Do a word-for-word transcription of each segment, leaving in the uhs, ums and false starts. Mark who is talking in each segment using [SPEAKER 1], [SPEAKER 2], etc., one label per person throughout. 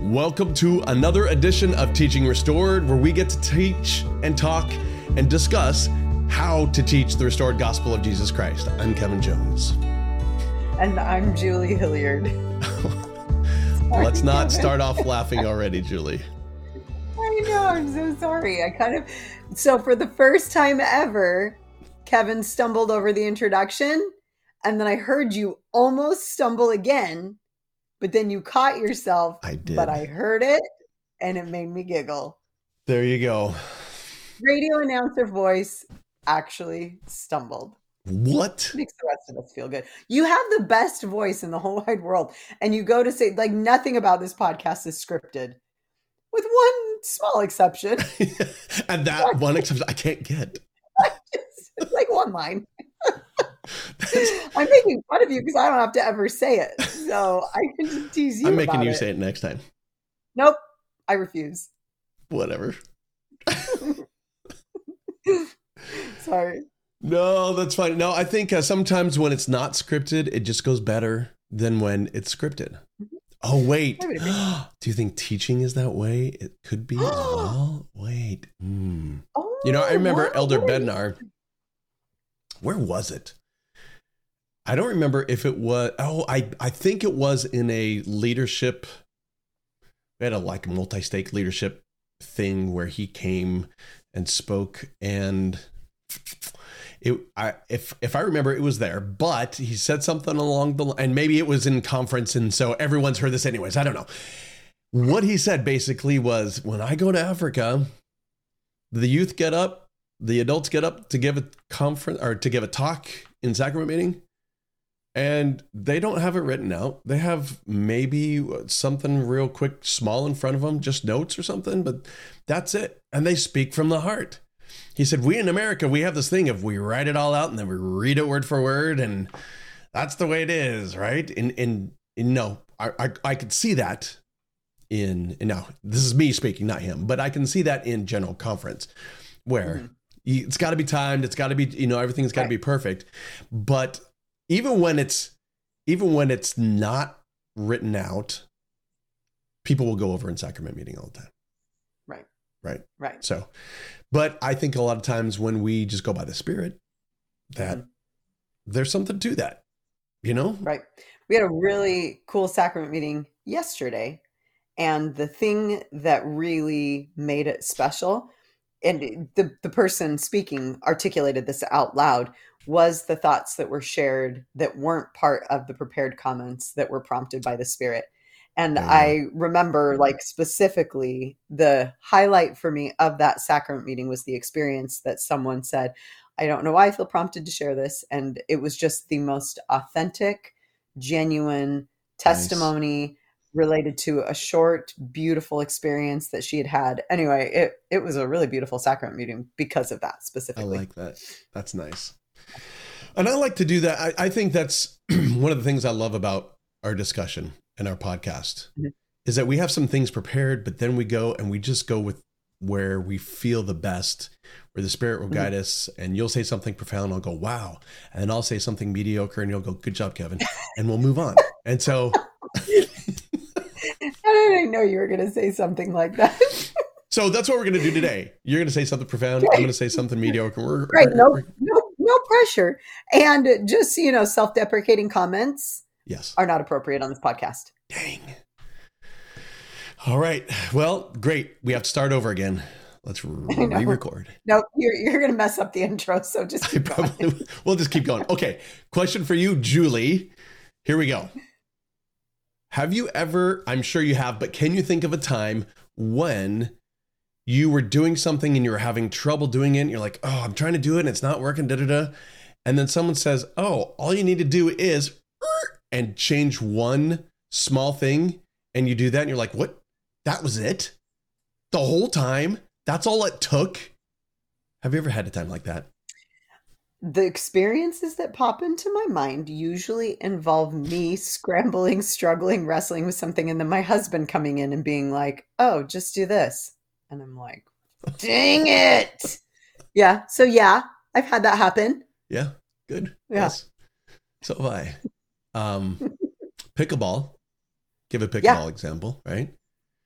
[SPEAKER 1] Welcome to another edition of Teaching Restored, where we get to teach and talk and discuss how to teach the restored gospel of Jesus Christ. I'm Kevin Jones.
[SPEAKER 2] And I'm Julie Hilliard.
[SPEAKER 1] Let's not start off laughing already, Julie.
[SPEAKER 2] I know, I'm so sorry. I kind of, so for the first time ever, Kevin stumbled over the introduction, and then I heard you almost stumble again, but then you caught yourself.
[SPEAKER 1] I did.
[SPEAKER 2] But I heard it, and it made me giggle.
[SPEAKER 1] There you go.
[SPEAKER 2] Radio announcer voice actually stumbled.
[SPEAKER 1] What?
[SPEAKER 2] Makes the rest of us feel good. You have the best voice in the whole wide world, and you go to say, like, nothing about this podcast is scripted, with one small exception.
[SPEAKER 1] And that one exception I can't get.
[SPEAKER 2] It's like one line. I'm making fun of you because I don't have to ever say it. So I can just tease you.
[SPEAKER 1] I'm making
[SPEAKER 2] about
[SPEAKER 1] you
[SPEAKER 2] it.
[SPEAKER 1] say it next time.
[SPEAKER 2] Nope. I refuse.
[SPEAKER 1] Whatever.
[SPEAKER 2] Sorry.
[SPEAKER 1] No, that's fine. No, I think uh, sometimes when it's not scripted, it just goes better than when it's scripted. Oh, wait. Do you think teaching is that way? It could be as well. Wait. Mm.
[SPEAKER 2] Oh,
[SPEAKER 1] you know, I remember
[SPEAKER 2] wow.
[SPEAKER 1] Elder Bednar. Where was it? I don't remember if it was. Oh, I, I think it was in a leadership. We had a like multi-stake leadership thing where he came and spoke, and it. I if if I remember, it was there. But he said something along the and maybe it was in conference, and so everyone's heard this anyways. I don't know. What he said basically was, when I go to Africa, the youth get up, the adults get up to give a conference or to give a talk in sacrament meeting. And they don't have it written out. They have maybe something real quick, small in front of them, just notes or something, but that's it. And they speak from the heart. He said, we in America, we have this thing of we write it all out and then we read it word for word. And that's the way it is, right? And, and, and no, I, I, I could see that in, and now this is me speaking, not him, but I can see that in general conference where mm-hmm. you, it's got to be timed. It's got to be, you know, everything's got to right. be perfect. But Even when it's, even when it's not written out, people will go over in sacrament meeting all the time.
[SPEAKER 2] Right.
[SPEAKER 1] Right.
[SPEAKER 2] Right.
[SPEAKER 1] So, but I think a lot of times when we just go by the Spirit, that mm-hmm. there's something to that, you know?
[SPEAKER 2] Right. We had a really cool sacrament meeting yesterday, and the thing that really made it special, and the, the person speaking articulated this out loud, was the thoughts that were shared that weren't part of the prepared comments that were prompted by the Spirit. And yeah. I remember, like, specifically the highlight for me of that sacrament meeting was the experience that someone said, I don't know why I feel prompted to share this. And it was just the most authentic, genuine testimony nice. related to a short, beautiful experience that she had had. Anyway, it, it was a really beautiful sacrament meeting because of that specifically.
[SPEAKER 1] I like that. That's nice. And I like to do that. I, I think that's one of the things I love about our discussion and our podcast mm-hmm. is that we have some things prepared, but then we go and we just go with where we feel the best, where the Spirit will guide mm-hmm. us. And you'll say something profound. I'll go, wow. And then I'll say something mediocre and you'll go, good job, Kevin. And we'll move on. And so.
[SPEAKER 2] How did I know you were going to say something like that?
[SPEAKER 1] So that's what we're going to do today. You're going to say something profound. Right. I'm going to say something mediocre. We're,
[SPEAKER 2] right.
[SPEAKER 1] We're,
[SPEAKER 2] no,
[SPEAKER 1] we're,
[SPEAKER 2] no, no pressure. And just so you know, self-deprecating comments
[SPEAKER 1] yes.
[SPEAKER 2] are not appropriate on this podcast.
[SPEAKER 1] Dang. All right. Well, great. We have to start over again. Let's re-record.
[SPEAKER 2] No, you're, you're going to mess up the intro. So just keep going.
[SPEAKER 1] Probably, we'll just keep going. Okay. Question for you, Julie. Here we go. Have you ever, I'm sure you have, but can you think of a time when you were doing something and you were having trouble doing it and you're like, oh, I'm trying to do it and it's not working, da da da. And then someone says, oh, all you need to do is and change one small thing. And you do that and you're like, what? That was it? The whole time? That's all it took? Have you ever had a time like that?
[SPEAKER 2] The experiences that pop into my mind usually involve me scrambling, struggling, wrestling with something, and then my husband coming in and being like, oh, just do this. And I'm like, dang it. Yeah. So yeah, I've had that happen.
[SPEAKER 1] Yeah. Good.
[SPEAKER 2] Yeah.
[SPEAKER 1] Yes. So have I. Um, pickleball. Give a pickleball
[SPEAKER 2] Yeah.
[SPEAKER 1] example, right?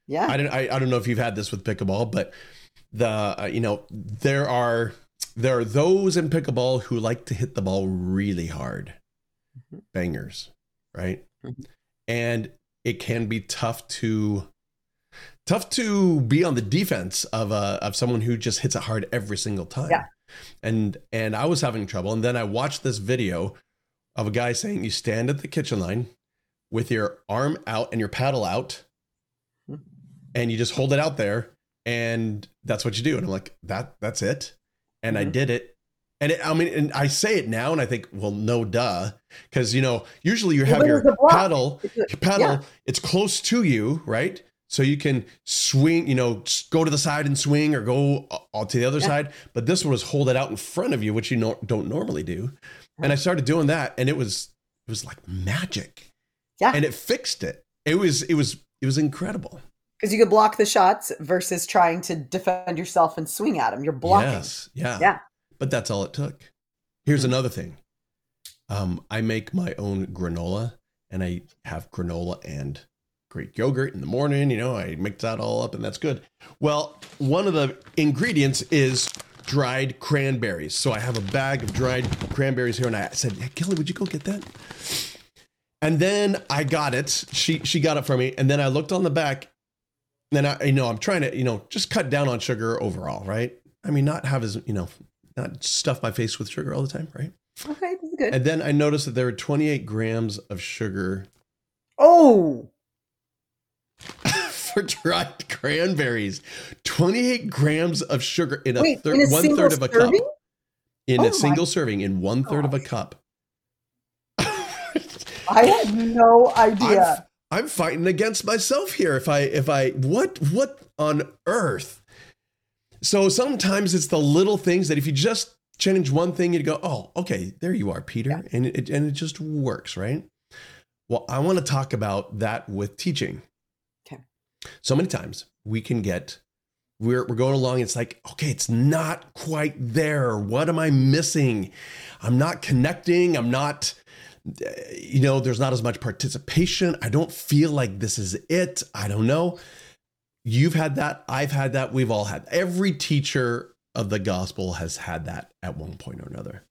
[SPEAKER 2] Yeah.
[SPEAKER 1] I don't, I, I don't know if you've had this with pickleball, but the, uh, you know, there are, there are those in pickleball who like to hit the ball really hard,
[SPEAKER 2] Mm-hmm.
[SPEAKER 1] bangers, right?
[SPEAKER 2] Mm-hmm.
[SPEAKER 1] And it can be tough to, tough to be on the defense of a, of someone who just hits it hard every single time.
[SPEAKER 2] Yeah.
[SPEAKER 1] And, and I was having trouble. And then I watched this video of a guy saying, you stand at the kitchen line with your arm out and your paddle out, and you just hold it out there, and that's what you do. And I'm like, that, that's it. And mm-hmm. I did it. And it, I mean, and I say it now and I think, well, no, duh. Cause you know, usually you have
[SPEAKER 2] well,
[SPEAKER 1] your paddle,
[SPEAKER 2] a,
[SPEAKER 1] paddle,
[SPEAKER 2] yeah.
[SPEAKER 1] it's close to you, right? So you can swing, you know, go to the side and swing or go to the other yeah. side. But this one was hold it out in front of you, which you no, don't normally do. Yeah. And I started doing that, and it was, it was like magic.
[SPEAKER 2] Yeah.
[SPEAKER 1] And it fixed it. It was, it was, it was incredible.
[SPEAKER 2] Because you could block the shots versus trying to defend yourself and swing at them. You're blocking.
[SPEAKER 1] Yes. Yeah.
[SPEAKER 2] Yeah.
[SPEAKER 1] But that's all it took. Here's another thing. Um, I make my own granola, and I have granola and Greek yogurt in the morning. You know, I mix that all up, and that's good. Well, one of the ingredients is dried cranberries. So I have a bag of dried cranberries here, and I said, hey, Kelly, would you go get that? And then I got it. She she got it for me, and then I looked on the back. Then I, you know, I'm trying to, you know, just cut down on sugar overall, right? I mean, not have as, you know, not stuff my face with sugar all the time, right?
[SPEAKER 2] Okay, this is good.
[SPEAKER 1] And then I noticed that there were twenty-eight grams of sugar.
[SPEAKER 2] Oh!
[SPEAKER 1] For dried cranberries. twenty-eight grams of sugar in a,
[SPEAKER 2] Wait,
[SPEAKER 1] thir-
[SPEAKER 2] in a
[SPEAKER 1] one
[SPEAKER 2] single
[SPEAKER 1] third of a
[SPEAKER 2] serving?
[SPEAKER 1] cup. In
[SPEAKER 2] oh
[SPEAKER 1] a single serving, in one third gosh. of a cup.
[SPEAKER 2] I had no idea.
[SPEAKER 1] I'm, I'm fighting against myself here. If I, if I, what, what on earth? So sometimes it's the little things that if you just change one thing, you go, oh, okay, there you are, Peter. Yeah. And it, and it just works, right? Well, I want to talk about that with teaching.
[SPEAKER 2] Okay.
[SPEAKER 1] So many times we can get, we're, we're going along. It's like, okay, it's not quite there. What am I missing? I'm not connecting. I'm not, you know, there's not as much participation. I don't feel like this is it. I don't know. You've had that. I've had that. We've all had. Every teacher of the gospel has had that at one point or another.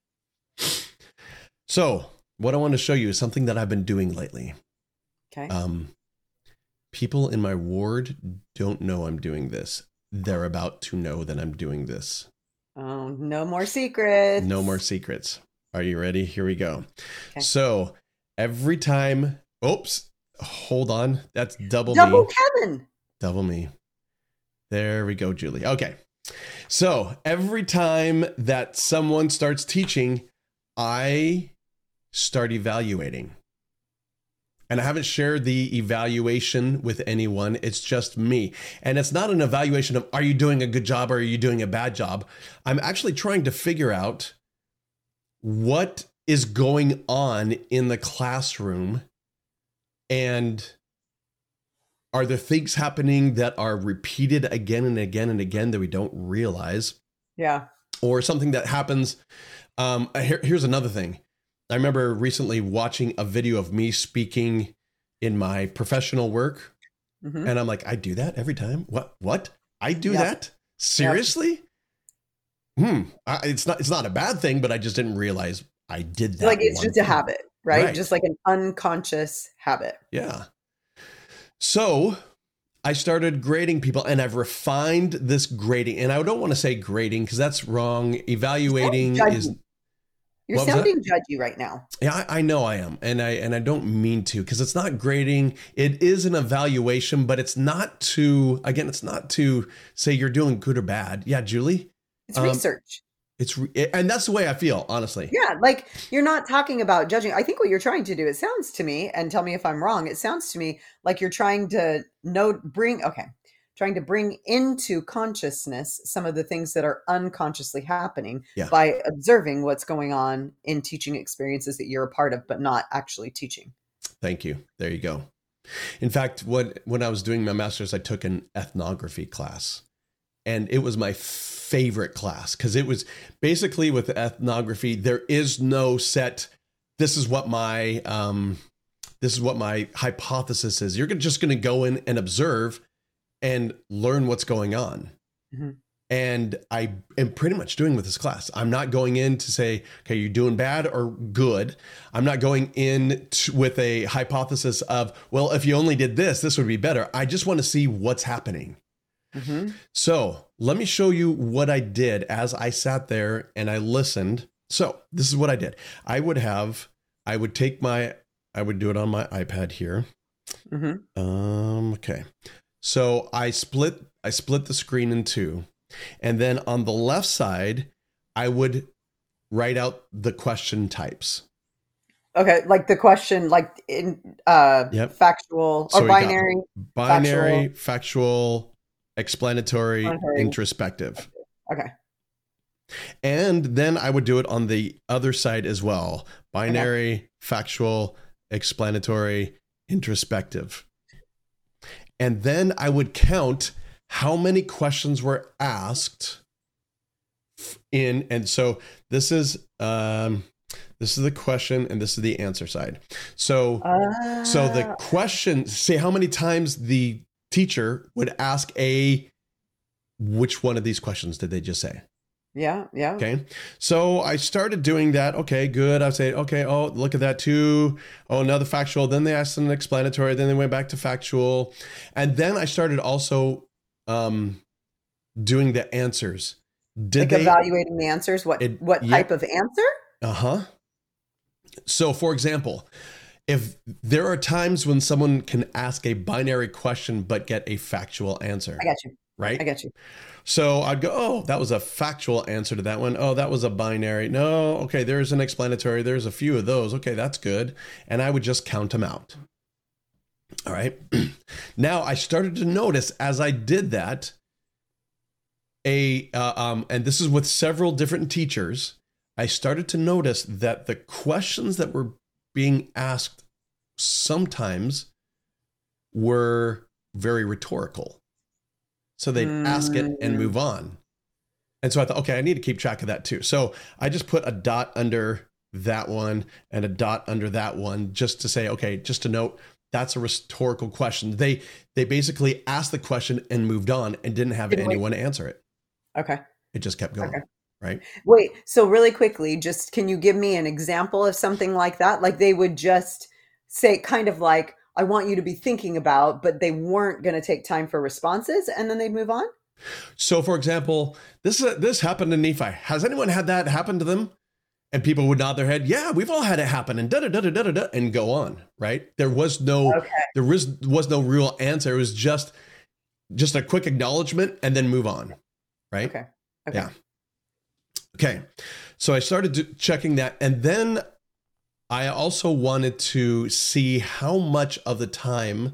[SPEAKER 1] So what I want to show you is something that I've been doing lately.
[SPEAKER 2] Okay.
[SPEAKER 1] Um, people in my ward don't know I'm doing this. They're about to know that I'm doing this.
[SPEAKER 2] Oh, no more secrets.
[SPEAKER 1] No more secrets. Are you ready? Here we go.
[SPEAKER 2] Okay.
[SPEAKER 1] So every time, oops, hold on. That's double,
[SPEAKER 2] double
[SPEAKER 1] me.
[SPEAKER 2] Kevin.
[SPEAKER 1] Double me. There we go, Julie. Okay. So every time that someone starts teaching, I start evaluating. And I haven't shared the evaluation with anyone. It's just me. And it's not an evaluation of, are you doing a good job or are you doing a bad job? I'm actually trying to figure out what is going on in the classroom, and are there things happening that are repeated again and again and again that we don't realize?
[SPEAKER 2] Yeah.
[SPEAKER 1] Or something that happens. Um, here, here's another thing. I remember recently watching a video of me speaking in my professional work. Mm-hmm. And I'm like, I do that every time. What, what? I do yep. that? Seriously? Yep. Hmm. I, it's not, it's not a bad thing, but I just didn't realize I did that.
[SPEAKER 2] Like it's just
[SPEAKER 1] thing.
[SPEAKER 2] a habit, right?
[SPEAKER 1] right?
[SPEAKER 2] Just like an unconscious habit.
[SPEAKER 1] Yeah. So I started grading people, and I've refined this grading, and I don't want to say grading because that's wrong. Evaluating is.
[SPEAKER 2] You're sounding judgy right now.
[SPEAKER 1] Yeah, I, I know I am. And I, and I don't mean to, because it's not grading. It is an evaluation, but it's not to, again, it's not to say you're doing good or bad. Yeah, Julie.
[SPEAKER 2] It's um, research.
[SPEAKER 1] It's, re- and that's the way I feel, honestly.
[SPEAKER 2] Yeah. Like you're not talking about judging. I think what you're trying to do, it sounds to me, and tell me if I'm wrong. It sounds to me like you're trying to note, bring, okay. trying to bring into consciousness some of the things that are unconsciously happening yeah. by observing what's going on in teaching experiences that you're a part of, but not actually teaching.
[SPEAKER 1] Thank you. There you go. In fact, what, when I was doing my master's, I took an ethnography class, and it was my favorite class because it was basically with ethnography. There is no set. This is what my, um, this is what my hypothesis is. You're just going to go in and observe. and learn what's going on.
[SPEAKER 2] Mm-hmm.
[SPEAKER 1] And I am pretty much doing with this class. I'm not going in to say, okay, you're doing bad or good. I'm not going in to, with a hypothesis of, well, if you only did this, this would be better. I just want to see what's happening.
[SPEAKER 2] Mm-hmm.
[SPEAKER 1] So let me show you what I did as I sat there and I listened. So this is what I did. I would have, I would take my, I would do it on my iPad here.
[SPEAKER 2] Mm-hmm.
[SPEAKER 1] Um, okay. So I split, I split the screen in two. And then on the left side, I would write out the question types.
[SPEAKER 2] Okay, like the question, like in uh,
[SPEAKER 1] Yep.
[SPEAKER 2] factual
[SPEAKER 1] So
[SPEAKER 2] or
[SPEAKER 1] we got
[SPEAKER 2] binary,
[SPEAKER 1] binary, factual, explanatory,
[SPEAKER 2] Explanatory.
[SPEAKER 1] introspective.
[SPEAKER 2] Okay.
[SPEAKER 1] And then I would do it on the other side as well. Binary, factual, explanatory, introspective. And then I would count how many questions were asked in. And so this is, um, this is the question and this is the answer side. So,
[SPEAKER 2] Uh,
[SPEAKER 1] so the question, say how many times the teacher would ask a, which one of these questions did they just say?
[SPEAKER 2] yeah, yeah.
[SPEAKER 1] Okay. So I started doing that. Okay, good. I'd say, okay, oh, look at that too. Oh, another factual. Then they asked an explanatory. Then they went back to factual. And then I started also um, doing the answers. Did
[SPEAKER 2] Like
[SPEAKER 1] they
[SPEAKER 2] evaluating the answers. What
[SPEAKER 1] It-
[SPEAKER 2] what
[SPEAKER 1] yep.
[SPEAKER 2] type of answer?
[SPEAKER 1] Uh-huh. So for example, if there are times when someone can ask a binary question but get a factual answer,
[SPEAKER 2] I got you.
[SPEAKER 1] right?
[SPEAKER 2] I got you.
[SPEAKER 1] So I'd go, oh, that was a factual answer to that one. Oh, that was a binary. No, okay, there's an explanatory. There's a few of those. Okay, that's good. And I would just count them out. All right. Now I started to notice as I did that, a uh, um, and this is with several different teachers, I started to notice that the questions that were being asked sometimes were very rhetorical. So they'd mm. ask it and move on. And so I thought, okay, I need to keep track of that too. So I just put a dot under that one and a dot under that one just to say, okay, just to note, that's a rhetorical question. They they basically asked the question and moved on and didn't have didn't anyone wait. answer it.
[SPEAKER 2] Okay.
[SPEAKER 1] It just kept going. Okay. Right.
[SPEAKER 2] Wait, so really quickly, just can you give me an example of something like that? Like they would just say kind of like, I want you to be thinking about, but they weren't going to take time for responses and then they'd move on?
[SPEAKER 1] So for example, this this happened in Nephi. Has anyone had that happen to them? And people would nod their head. Yeah, we've all had it happen and da da da da da da and go on, right? There was no okay. there was was no real answer. It was just just a quick acknowledgement and then move on, right?
[SPEAKER 2] Okay. Okay.
[SPEAKER 1] Yeah. Okay. So I started checking that, and then I also wanted to see how much of the time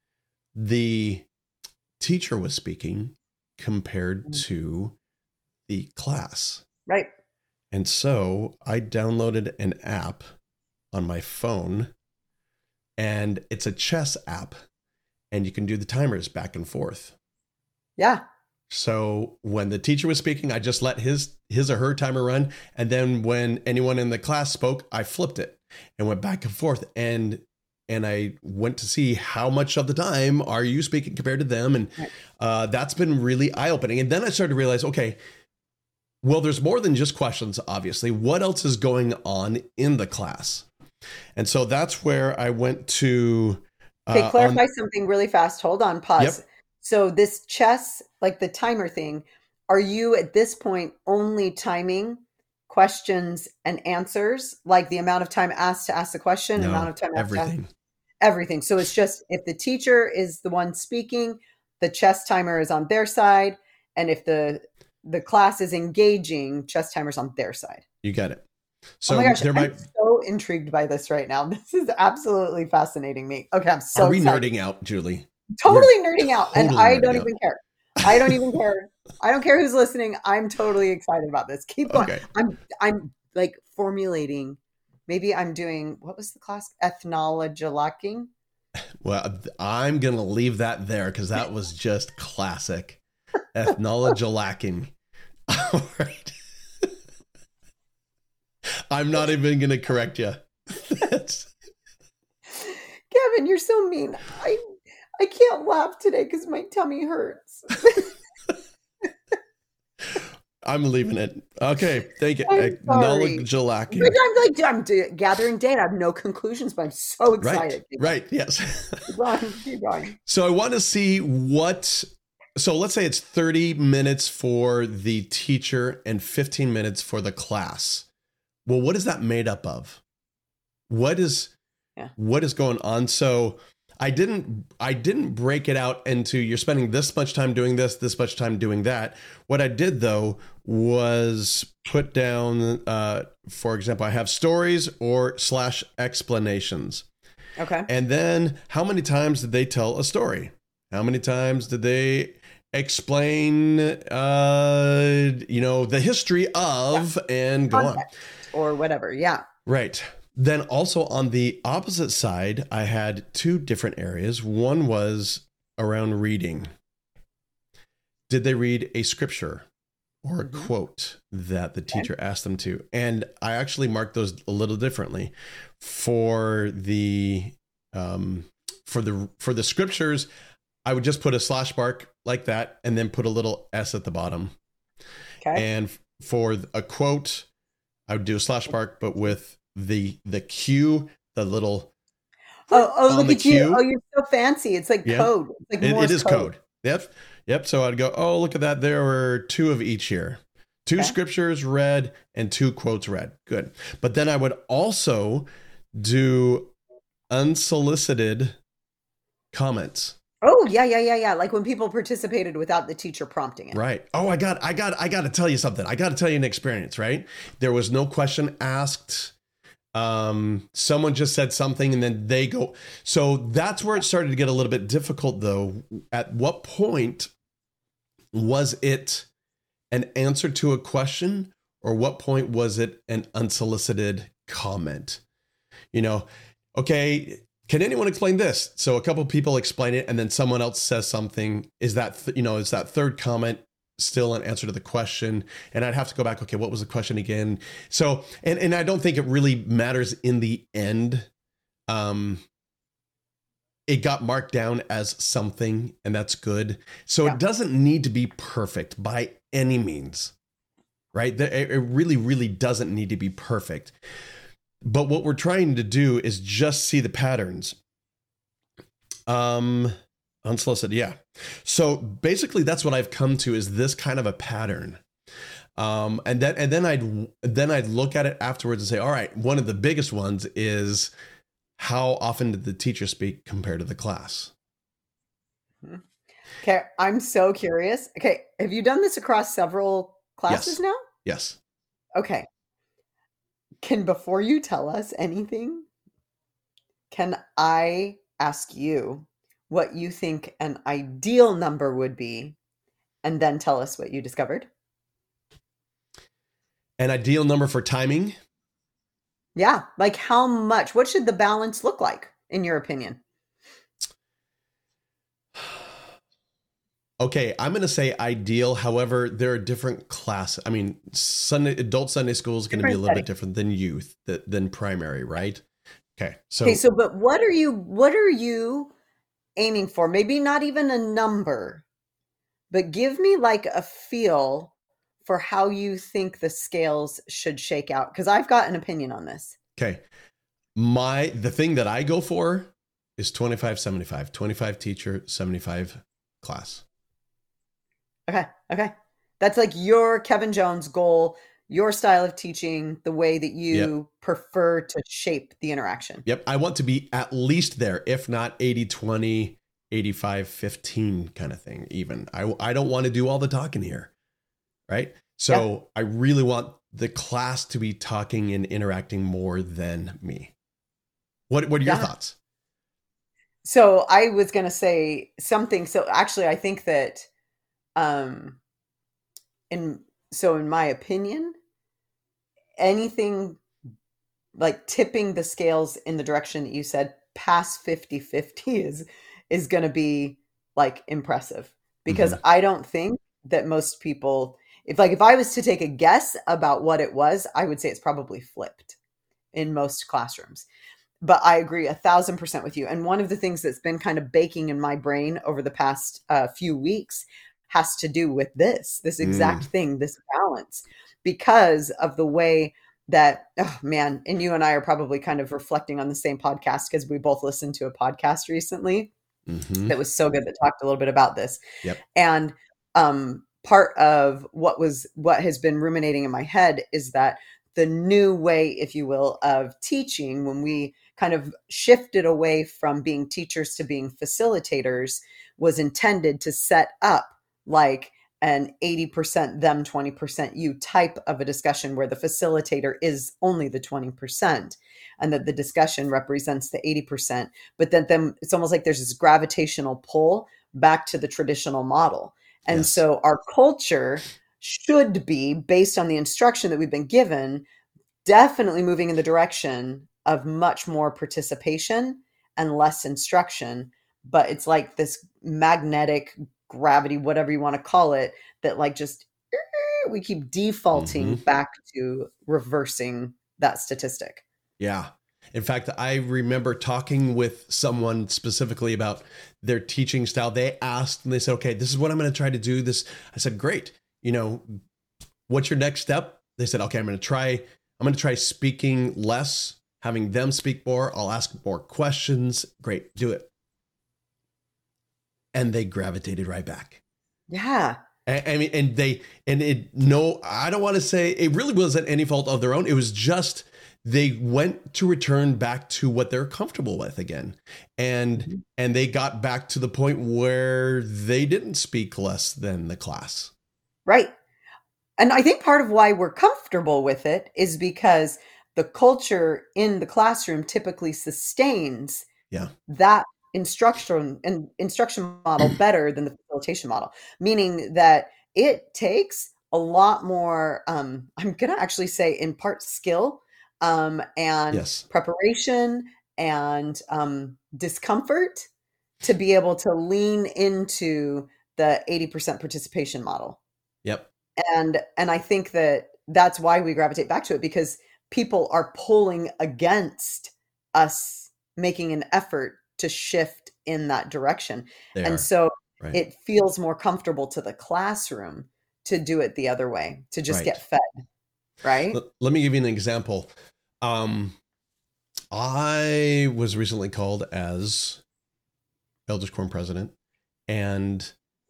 [SPEAKER 1] the teacher was speaking compared to the class.
[SPEAKER 2] Right.
[SPEAKER 1] And so I downloaded an app on my phone, and it's a chess app, and you can do the timers back and forth.
[SPEAKER 2] Yeah.
[SPEAKER 1] So when the teacher was speaking, I just let his his or her timer run. And then when anyone in the class spoke, I flipped it and went back and forth. And and I went to see how much of the time are you speaking compared to them. And uh, that's been really eye-opening. And then I started to realize, okay, well, there's more than just questions, obviously. What else is going on in the class? And so that's where I went to... Uh,
[SPEAKER 2] okay, clarify on, something really fast. Hold on, pause.
[SPEAKER 1] Yep.
[SPEAKER 2] So this chess, like the timer thing, are you at this point only timing questions and answers? Like the amount of time asked to ask the question,
[SPEAKER 1] no,
[SPEAKER 2] amount of time asked
[SPEAKER 1] everything.
[SPEAKER 2] to ask? Everything. So it's just if the teacher is the one speaking, the chess timer is on their side. And if the the class is engaging, chess timer's on their side.
[SPEAKER 1] You got it. So
[SPEAKER 2] oh my gosh,
[SPEAKER 1] there
[SPEAKER 2] I'm
[SPEAKER 1] might...
[SPEAKER 2] so intrigued by this right now. This is absolutely fascinating me. Okay, I'm so
[SPEAKER 1] Are we
[SPEAKER 2] excited.
[SPEAKER 1] nerding out, Julie?
[SPEAKER 2] Totally We're nerding out. Totally and I don't out. even care. I don't even care. I don't care who's listening. I'm totally excited about this. Keep going. Okay. I'm I'm like formulating. Maybe I'm doing, what was the class? Ethnologylacking?
[SPEAKER 1] Well, I'm going to leave that there because that was just classic. Ethnologylacking. All right. I'm not even going to correct you. That's...
[SPEAKER 2] Kevin, you're so mean. I I can't laugh today because my tummy hurts.
[SPEAKER 1] I'm leaving it. Okay, thank you.
[SPEAKER 2] I'm sorry.
[SPEAKER 1] Acknowledge lacking.
[SPEAKER 2] But I'm like, I'm d- gathering data. I have no conclusions, but I'm so excited.
[SPEAKER 1] Right, right, yes.
[SPEAKER 2] Keep going, keep going.
[SPEAKER 1] So I want to see what, so let's say it's thirty minutes for the teacher and fifteen minutes for the class. Well, what is that made up of? What is, yeah. what is going on? So I didn't, I didn't break it out into you're spending this much time doing this, this much time doing that. What I did though was put down, uh, for example, I have stories or slash explanations.
[SPEAKER 2] Okay.
[SPEAKER 1] And then how many times did they tell a story? How many times did they explain, uh, you know, the history of yeah. and go
[SPEAKER 2] Context on. Or whatever. Yeah.
[SPEAKER 1] Right. Then also on the opposite side, I had two different areas. One was around reading. Did they read a scripture or a mm-hmm. quote that the teacher okay. asked them to? And I actually marked those a little differently. For the um, for the for the scriptures, I would just put a slash mark like that, and then put a little S at the bottom. Okay. And for a quote, I would do a slash mark, but with the the Q, the little
[SPEAKER 2] oh oh look at you oh you're so fancy. It's like
[SPEAKER 1] yeah.
[SPEAKER 2] code. It's like
[SPEAKER 1] it, it is code. code. Yep, yep. So I'd go, oh look at that. There were two of each here. Two okay. scriptures read and two quotes read. Good. But then I would also do unsolicited comments.
[SPEAKER 2] Oh yeah, yeah, yeah, yeah. Like when people participated without the teacher prompting it.
[SPEAKER 1] Right. Oh, I got, I got, I got to tell you something. I got to tell you an experience. Right. There was no question asked. Um, someone just said something and then they go. So that's where it started to get a little bit difficult, though. At what point was it an answer to a question, or what point was it an unsolicited comment? You know, okay, can anyone explain this? So a couple of people explain it and then someone else says something. Is that, th- you know, is that third comment still an answer to the question? And I'd have to go back. Okay, what was the question again? So, and, and I don't think it really matters in the end. Um, it got marked down as something, and that's good. So yeah. It doesn't need to be perfect by any means, right? It really, really doesn't need to be perfect. But what we're trying to do is just see the patterns. Um, unsolicited, yeah. So basically, that's what I've come to, is this kind of a pattern. Um, and then and then I'd then I'd look at it afterwards and say, all right, one of the biggest ones is how often did the teacher speak compared to the class?
[SPEAKER 2] Okay, I'm so curious. Okay, have you done this across several classes
[SPEAKER 1] yes.
[SPEAKER 2] now?
[SPEAKER 1] Yes.
[SPEAKER 2] Okay. Can, before you tell us anything, can I ask you what you think an ideal number would be, and then tell us what you discovered?
[SPEAKER 1] An ideal number for timing?
[SPEAKER 2] Yeah. Like how much? What should the balance look like, in your opinion?
[SPEAKER 1] Okay, I'm going to say ideal. However, there are different classes. I mean, Sunday, adult Sunday school is going to be a little setting. bit different than youth, than primary, right? Okay. So,
[SPEAKER 2] okay, so, but what are you, what are you aiming for? Maybe not even a number, but give me like a feel for how you think the scales should shake out. Because I've got an opinion on this.
[SPEAKER 1] Okay. My, the thing that I go for is twenty-five, seventy-five, twenty-five teacher, seventy-five class.
[SPEAKER 2] Okay. Okay. That's like your Kevin Jones goal, your style of teaching, the way that you yep. prefer to shape the interaction.
[SPEAKER 1] Yep. I want to be at least there, if not eighty, twenty, eighty-five, fifteen kind of thing. Even I, I don't want to do all the talking here. Right. So yep. I really want the class to be talking and interacting more than me. What, what are your yeah. thoughts?
[SPEAKER 2] So I was going to say something. So actually, I think that, Um, in, so in my opinion, anything like tipping the scales in the direction that you said past fifty fifty is, is going to be like impressive, because mm-hmm. I don't think that most people, if like, if I was to take a guess about what it was, I would say it's probably flipped in most classrooms. but I agree a thousand percent with you. And one of the things that's been kind of baking in my brain over the past uh, few weeks has to do with this, this exact
[SPEAKER 1] Mm.
[SPEAKER 2] thing, this balance, because of the way that, oh man, and you and I are probably kind of reflecting on the same podcast because we both listened to a podcast recently
[SPEAKER 1] Mm-hmm.
[SPEAKER 2] that was so good that talked a little bit about this.
[SPEAKER 1] Yep.
[SPEAKER 2] And um, part of what was what has been ruminating in my head is that the new way, if you will, of teaching, when we kind of shifted away from being teachers to being facilitators, was intended to set up like an eighty percent them, twenty percent you type of a discussion where the facilitator is only the twenty percent and that the discussion represents the eighty percent. But then, then it's almost like there's this gravitational pull back to the traditional model. And
[SPEAKER 1] Yes.
[SPEAKER 2] so our culture should be, based on the instruction that we've been given, definitely moving in the direction of much more participation and less instruction. But it's like this magnetic gravity, whatever you want to call it, that like just we keep defaulting
[SPEAKER 1] Mhm.
[SPEAKER 2] back to reversing that statistic.
[SPEAKER 1] Yeah. In fact, I remember talking with someone specifically about their teaching style. They asked and they said, okay, this is what I'm going to try to do. This. I said, great. You know, what's your next step? They said, okay, I'm going to try, I'm going to try speaking less, having them speak more. I'll ask more questions. Great. Do it. And they gravitated right back.
[SPEAKER 2] Yeah.
[SPEAKER 1] I mean, and they, and it, no, I don't want to say it really wasn't any fault of their own. It was just, they went to return back to what they're comfortable with again. And, mm-hmm. and they got back to the point where they didn't speak less than the class.
[SPEAKER 2] Right. And I think part of why we're comfortable with it is because the culture in the classroom typically sustains
[SPEAKER 1] yeah.
[SPEAKER 2] that instruction and instruction model better than the facilitation model, meaning that it takes a lot more, um, I'm going to actually say in part skill um, and
[SPEAKER 1] yes.
[SPEAKER 2] preparation and um, discomfort to be able to lean into the eighty percent participation model.
[SPEAKER 1] Yep.
[SPEAKER 2] And, and I think that that's why we gravitate back to it, because people are pulling against us making an effort to shift in that direction.
[SPEAKER 1] They
[SPEAKER 2] and
[SPEAKER 1] are.
[SPEAKER 2] so
[SPEAKER 1] right.
[SPEAKER 2] It feels more comfortable to the classroom to do it the other way, to just
[SPEAKER 1] right.
[SPEAKER 2] get fed. Right.
[SPEAKER 1] Let, let me give you an example. Um, I was recently called as Elders Quorum president and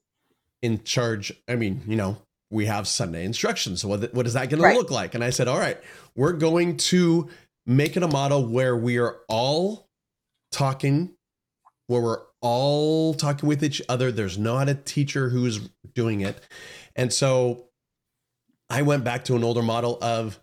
[SPEAKER 1] in charge. I mean, you know, we have Sunday instructions. So what, what is that going
[SPEAKER 2] Right.
[SPEAKER 1] to look like? And I said, all right, we're going to make it a model where we are all talking, where we're all talking with each other. There's not a teacher who's doing it. And so I went back to an older model of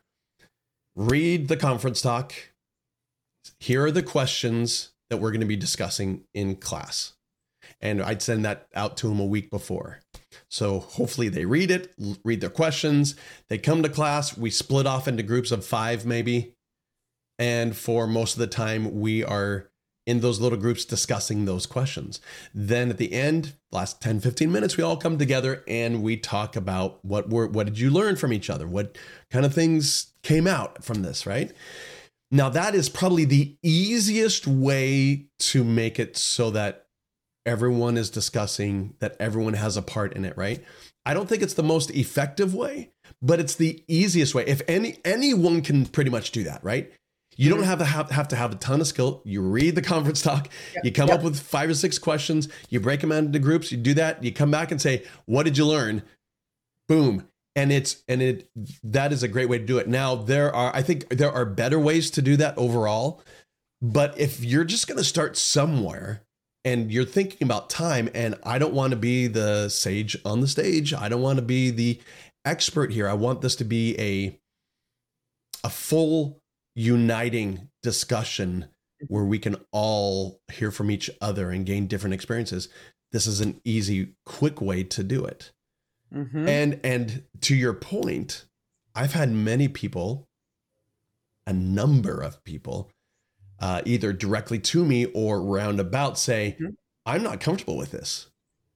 [SPEAKER 1] read the conference talk. Here are the questions that we're going to be discussing in class. And I'd send that out to them a week before. So hopefully they read it, read their questions. They come to class. We split off into groups of five, maybe. And for most of the time, we are in those little groups discussing those questions. Then at the end, last ten, fifteen minutes, we all come together and we talk about what were, what did you learn from each other? What kind of things came out from this, right? Now that is probably the easiest way to make it so that everyone is discussing, that everyone has a part in it, right? I don't think it's the most effective way, but it's the easiest way. If any anyone can pretty much do that, right? You don't have to have, have to have a ton of skill. You read the conference talk, yep. you come yep. up with five or six questions, you break them into groups, you do that, you come back and say, what did you learn? Boom. And it's, and it, that is a great way to do it. Now there are, I think there are better ways to do that overall, but if you're just going to start somewhere and you're thinking about time, and I don't want to be the sage on the stage, I don't want to be the expert here. I want this to be a, a full uniting discussion where we can all hear from each other and gain different experiences. This is an easy, quick way to do it. Mm-hmm. And, and to your point, I've had many people, a number of people, uh, either directly to me or roundabout say, mm-hmm. I'm not comfortable with this.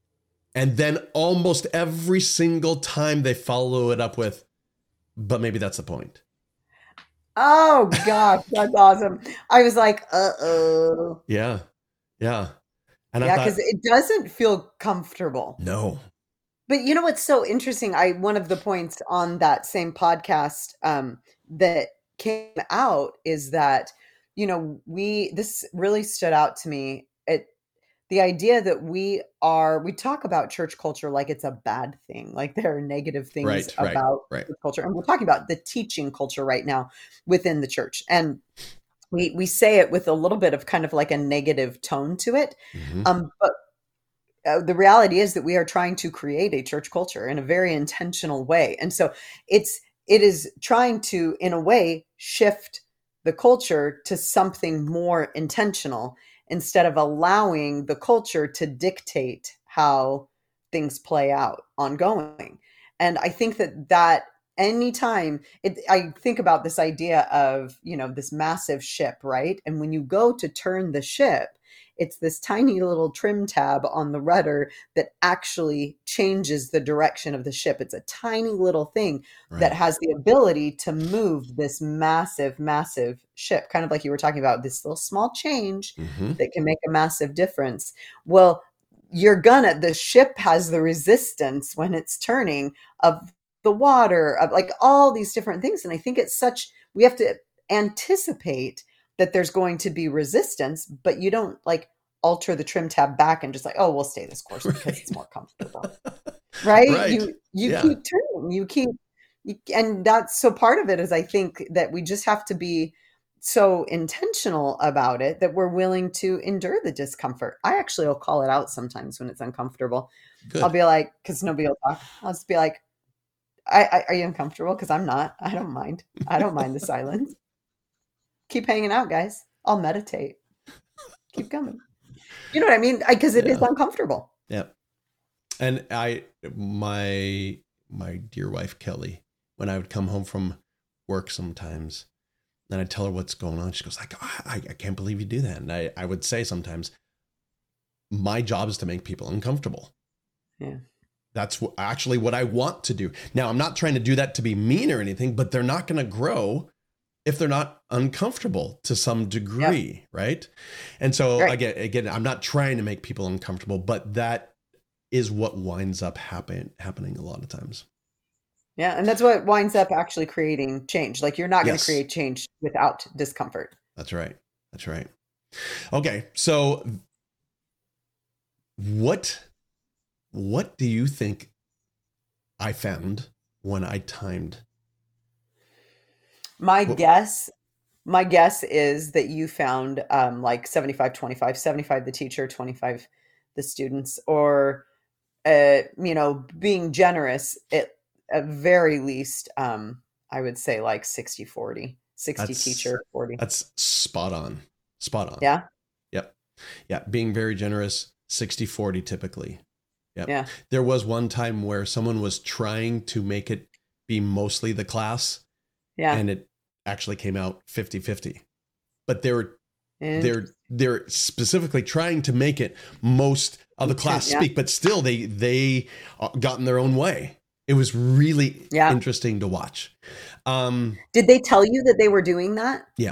[SPEAKER 1] And then almost every single time they follow it up with, but maybe that's the point.
[SPEAKER 2] Oh gosh, that's awesome. I was like, uh-oh.
[SPEAKER 1] Yeah. Yeah. And I
[SPEAKER 2] Yeah, because
[SPEAKER 1] thought,
[SPEAKER 2] it doesn't feel comfortable.
[SPEAKER 1] no.
[SPEAKER 2] But you know what's so interesting? I one of the points on that same podcast um, that came out is that, you know, we this really stood out to me. It the idea that we are we talk about church culture like it's a bad thing, like there are negative things
[SPEAKER 1] Right. Right.
[SPEAKER 2] about
[SPEAKER 1] Right.
[SPEAKER 2] church culture. And we're talking about the teaching culture right now within the church. And we we say it with a little bit of kind of like a negative tone to it.
[SPEAKER 1] Hmm.
[SPEAKER 2] Um, but uh, the reality is that we are trying to create a church culture in a very intentional way. And so it's it is trying to, in a way, shift the culture to something more intentional instead of allowing the culture to dictate how things play out ongoing. And I think that that anytime it, I think about this idea of, you know, this massive ship, right? And when you go to turn the ship, it's this tiny little trim tab on the rudder that actually changes the direction of the ship. It's a tiny little thing that
[SPEAKER 1] Right.
[SPEAKER 2] has the ability to move this massive, massive ship, kind of like you were talking about, this little small change
[SPEAKER 1] Hmm.
[SPEAKER 2] that can make a massive difference. Well, you're gonna, the ship has the resistance when it's turning of the water, of like all these different things. And I think it's such, we have to anticipate that there's going to be resistance, but you don't like alter the trim tab back and just like, oh, we'll stay this course because it's
[SPEAKER 1] Right.
[SPEAKER 2] more comfortable. Right?
[SPEAKER 1] Right.
[SPEAKER 2] You you
[SPEAKER 1] Yeah.
[SPEAKER 2] keep turning, you keep you, and that's so part of it is I think that we just have to be so intentional about it that we're willing to endure the discomfort. I actually will call it out sometimes when it's uncomfortable. I'll
[SPEAKER 1] Good.
[SPEAKER 2] be like, because nobody will talk. I'll just be like, I, I are you uncomfortable? Because I'm not. I don't mind. I don't mind the silence. Keep hanging out, guys. I'll meditate. Keep coming. You know what I mean? Because it is
[SPEAKER 1] Yeah.
[SPEAKER 2] uncomfortable.
[SPEAKER 1] Yeah. And I, my, my dear wife, Kelly, when I would come home from work sometimes, and I'd tell her what's going on, she goes like, "Oh, I, I can't believe you do that." And I, I would say sometimes, my job is to make people uncomfortable.
[SPEAKER 2] Yeah.
[SPEAKER 1] That's what, actually what I want to do. Now, I'm not trying to do that to be mean or anything, but they're not going to grow if they're not uncomfortable to some degree, yep. Right? And so right. again, again, I'm not trying to make people uncomfortable, but that is what winds up happen, happening a lot of times.
[SPEAKER 2] Yeah, and that's what winds up actually creating change. Like you're not going to
[SPEAKER 1] yes.
[SPEAKER 2] create change without discomfort.
[SPEAKER 1] That's right. That's right. Okay, so what what do you think I found when I timed?
[SPEAKER 2] My what? guess, my guess is that you found um, like seventy-five, twenty-five, seventy-five the teacher, twenty-five the students, or uh, you know, being generous at at very least, um, I would say like sixty forty, sixty that's, teacher, forty.
[SPEAKER 1] That's spot on. Spot on.
[SPEAKER 2] Yeah.
[SPEAKER 1] Yep. Yeah. Being very generous, sixty forty typically. Yep.
[SPEAKER 2] Yeah.
[SPEAKER 1] There was one time where someone was trying to make it be mostly the class.
[SPEAKER 2] Yeah.
[SPEAKER 1] And it actually came out fifty fifty. But they were they're they're specifically trying to make it most of the class yeah. speak, but still they they got in their own way. It was really yeah. interesting to watch. Um,
[SPEAKER 2] Did they tell you that they were doing that?
[SPEAKER 1] Yeah.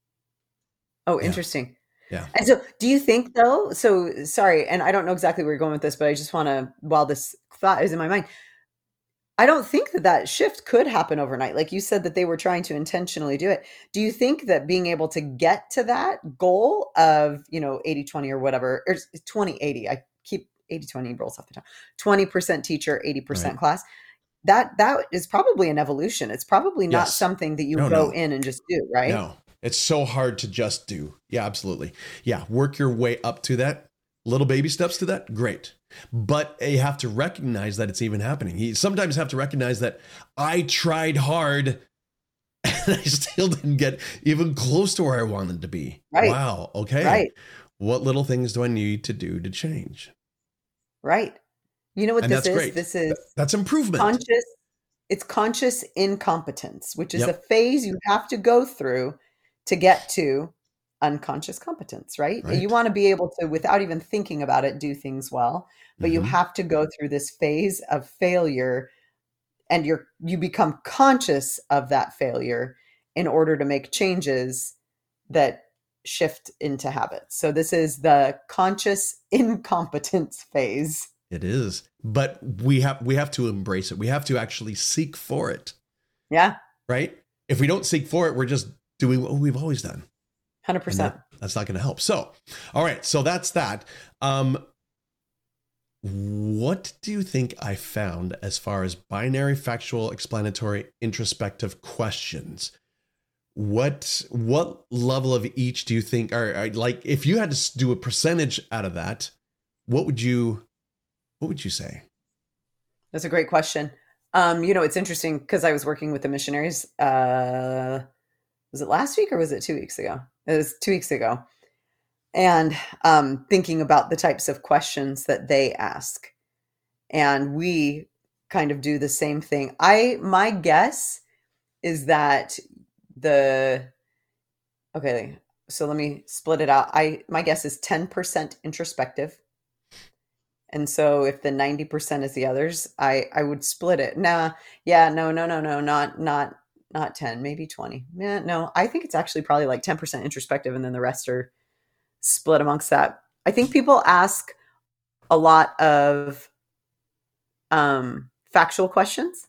[SPEAKER 2] Oh, interesting.
[SPEAKER 1] Yeah.
[SPEAKER 2] And so do you think though, so sorry, and I don't know exactly where you're going with this, but I just want to, while this thought is in my mind, I don't think that that shift could happen overnight. Like you said that they were trying to intentionally do it. Do you think that being able to get to that goal of, you know, eighty twenty or whatever, or twenty eighty, I keep eighty twenty rolls off the tongue, twenty percent teacher, eighty percent right. class, that that is probably an evolution. It's probably not yes. something that you no, go no. in and just do, right?
[SPEAKER 1] No, it's so hard to just do. Yeah, absolutely. Yeah, work your way up to that. Little baby steps to that, great. But you have to recognize that it's even happening. You sometimes have to recognize that I tried hard and I still didn't get even close to where I wanted to be.
[SPEAKER 2] Right.
[SPEAKER 1] Wow. Okay.
[SPEAKER 2] Right.
[SPEAKER 1] What little things do I need to do to change?
[SPEAKER 2] Right. You know what
[SPEAKER 1] and
[SPEAKER 2] this
[SPEAKER 1] that's
[SPEAKER 2] is?
[SPEAKER 1] Great.
[SPEAKER 2] This is
[SPEAKER 1] that's improvement.
[SPEAKER 2] Conscious. It's conscious incompetence, which is
[SPEAKER 1] yep.
[SPEAKER 2] a phase you have to go through to get to unconscious competence, right?
[SPEAKER 1] right?
[SPEAKER 2] You want to be able to, without even thinking about it, do things well, but mm-hmm. you have to go through this phase of failure, and you're you become conscious of that failure, in order to make changes that shift into habits. So this is the conscious incompetence phase.
[SPEAKER 1] It is, but we have we have to embrace it. We have to actually seek for it.
[SPEAKER 2] Yeah.
[SPEAKER 1] Right? If we don't seek for it, we're just doing what we've always done.
[SPEAKER 2] one hundred percent.
[SPEAKER 1] That, that's not going to help. So, all right. So that's that. Um, what do you think I found as far as binary, factual, explanatory, introspective questions? What what level of each do you think are, are like, if you had to do a percentage out of that, what would you what would you say?
[SPEAKER 2] That's a great question. Um, you know, it's interesting because I was working with the missionaries. Uh, was it last week or was it two weeks ago? It was two weeks ago. And um, thinking about the types of questions that they ask. And we kind of do the same thing. I my guess is that the okay, so let me split it out. I my guess is ten percent introspective. And so if the ninety percent is the others, I, I would split it. Nah, yeah, no, no, no, no, not, not, not ten, maybe twenty. Yeah, no, I think it's actually probably like ten percent introspective and then the rest are split amongst that. I think people ask a lot of um, factual questions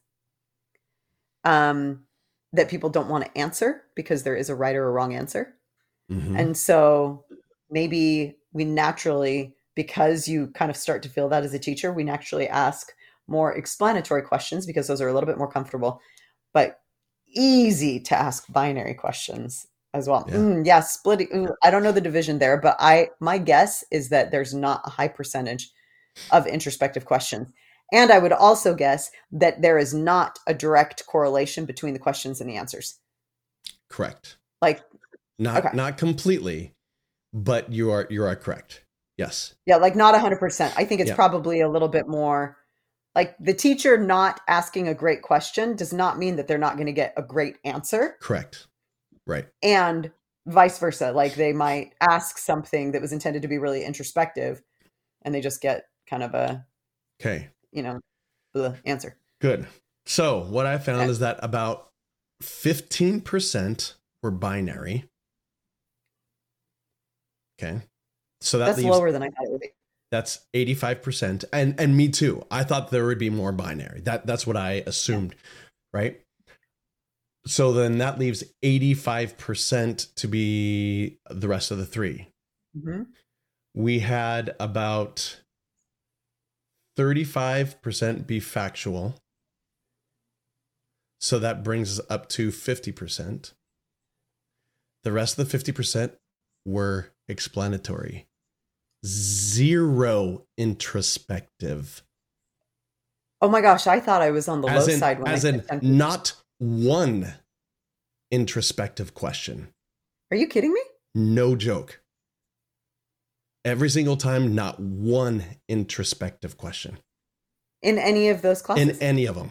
[SPEAKER 2] um, that people don't want to answer because there is a right or a wrong answer. Mm-hmm. And so maybe we naturally, because you kind of start to feel that as a teacher, we naturally ask more explanatory questions because those are a little bit more comfortable, but easy to ask binary questions as well. Yeah, mm, yeah splitting. Ooh, I don't know the division there, but I my guess is that there's not a high percentage of introspective questions. And I would also guess that there is not a direct correlation between the questions and the answers.
[SPEAKER 1] Correct.
[SPEAKER 2] Like
[SPEAKER 1] not okay. not completely, but you are you are correct. Yes.
[SPEAKER 2] Yeah, like not one hundred percent. I think it's yeah. probably a little bit more like the teacher not asking a great question does not mean that they're not going to get a great answer.
[SPEAKER 1] Correct. Right.
[SPEAKER 2] And vice versa. Like they might ask something that was intended to be really introspective and they just get kind of a,
[SPEAKER 1] okay,
[SPEAKER 2] you know, the answer.
[SPEAKER 1] Good. So what I found okay. is that about fifteen percent were binary. Okay. So that
[SPEAKER 2] that's
[SPEAKER 1] leaves,
[SPEAKER 2] lower than I thought it would be.
[SPEAKER 1] That's eighty-five percent. And and me too. I thought there would be more binary. That that's what I assumed, yeah. right? So then that leaves eighty-five percent to be the rest of the three. Mm-hmm. We had about thirty-five percent be factual. So that brings us up to fifty percent. The rest of the fifty percent were explanatory. Zero introspective.
[SPEAKER 2] Oh my gosh, I thought I was on the
[SPEAKER 1] as
[SPEAKER 2] low
[SPEAKER 1] in,
[SPEAKER 2] side when
[SPEAKER 1] as
[SPEAKER 2] I
[SPEAKER 1] in
[SPEAKER 2] said
[SPEAKER 1] not one introspective question.
[SPEAKER 2] Are you kidding me?
[SPEAKER 1] No joke. Every single time, not one introspective question.
[SPEAKER 2] In any of those classes?
[SPEAKER 1] In any of them.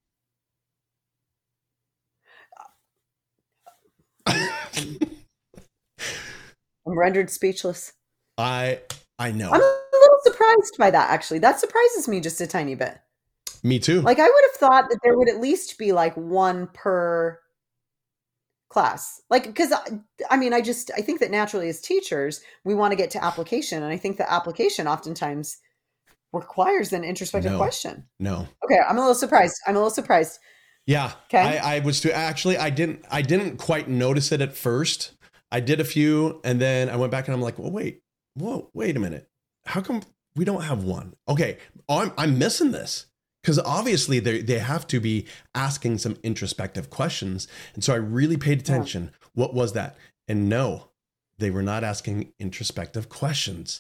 [SPEAKER 2] I'm rendered speechless.
[SPEAKER 1] I I know.
[SPEAKER 2] I'm a little surprised by that, actually. That surprises me just a tiny bit.
[SPEAKER 1] Me too.
[SPEAKER 2] Like, I would have thought that there would at least be like one per class. Like, because, I mean, I just, I think that naturally as teachers, we want to get to application. And I think the application oftentimes requires an introspective
[SPEAKER 1] no,
[SPEAKER 2] question.
[SPEAKER 1] No.
[SPEAKER 2] Okay, I'm a little surprised. I'm a little surprised.
[SPEAKER 1] Yeah. Okay. I, I was too, actually, I didn't, I didn't quite notice it at first. I did a few and then I went back and I'm like, well, wait, whoa, wait a minute. How come we don't have one? Okay. I'm, I'm missing this because obviously they they have to be asking some introspective questions. And so I really paid attention. Yeah. What was that? And no, they were not asking introspective questions.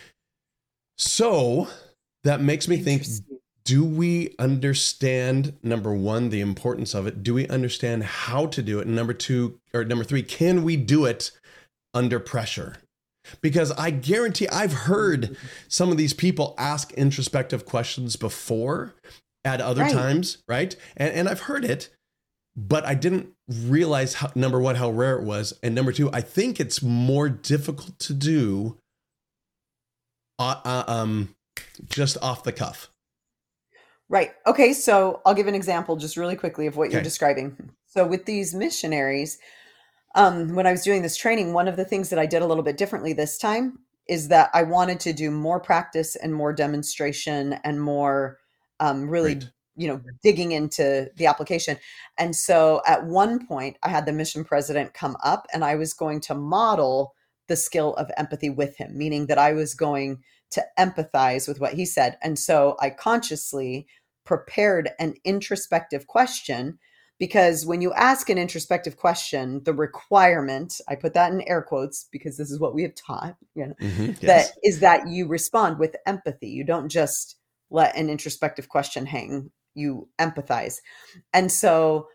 [SPEAKER 1] So that makes me think, do we understand, number one, the importance of it? Do we understand how to do it? And number two, or number three, can we do it under pressure? Because I guarantee I've heard some of these people ask introspective questions before at other right. times, right? And, and I've heard it, but I didn't realize, how, number one, how rare it was. And number two, I think it's more difficult to do uh, uh, um, just off the cuff.
[SPEAKER 2] Right. Okay. So I'll give an example just really quickly of what you're
[SPEAKER 1] Okay.
[SPEAKER 2] describing. So with these missionaries, um, when I was doing this training, one of the things that I did a little bit differently this time is that I wanted to do more practice and more demonstration and more um, really,
[SPEAKER 1] Great.
[SPEAKER 2] you know, digging into the application. And so at one point, I had the mission president come up and I was going to model the skill of empathy with him, meaning that I was going to empathize with what he said. And so I consciously prepared an introspective question, because when you ask an introspective question, the requirement, I put that in air quotes because this is what we have taught, you know,
[SPEAKER 1] Mm-hmm.
[SPEAKER 2] that
[SPEAKER 1] Yes.
[SPEAKER 2] is that you respond with empathy. You don't just let an introspective question hang, you empathize. And so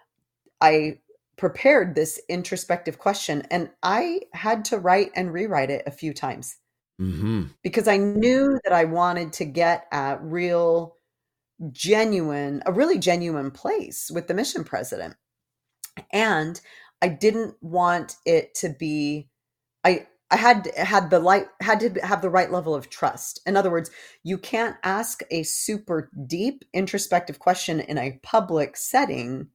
[SPEAKER 2] I prepared this introspective question and I had to write and rewrite it a few times
[SPEAKER 1] Mm-hmm.
[SPEAKER 2] because I knew that I wanted to get at real, genuine, a really genuine place with the mission president. And I didn't want it to be, I, I had had the light had to have the right level of trust. In other words, you can't ask a super deep introspective question in a public setting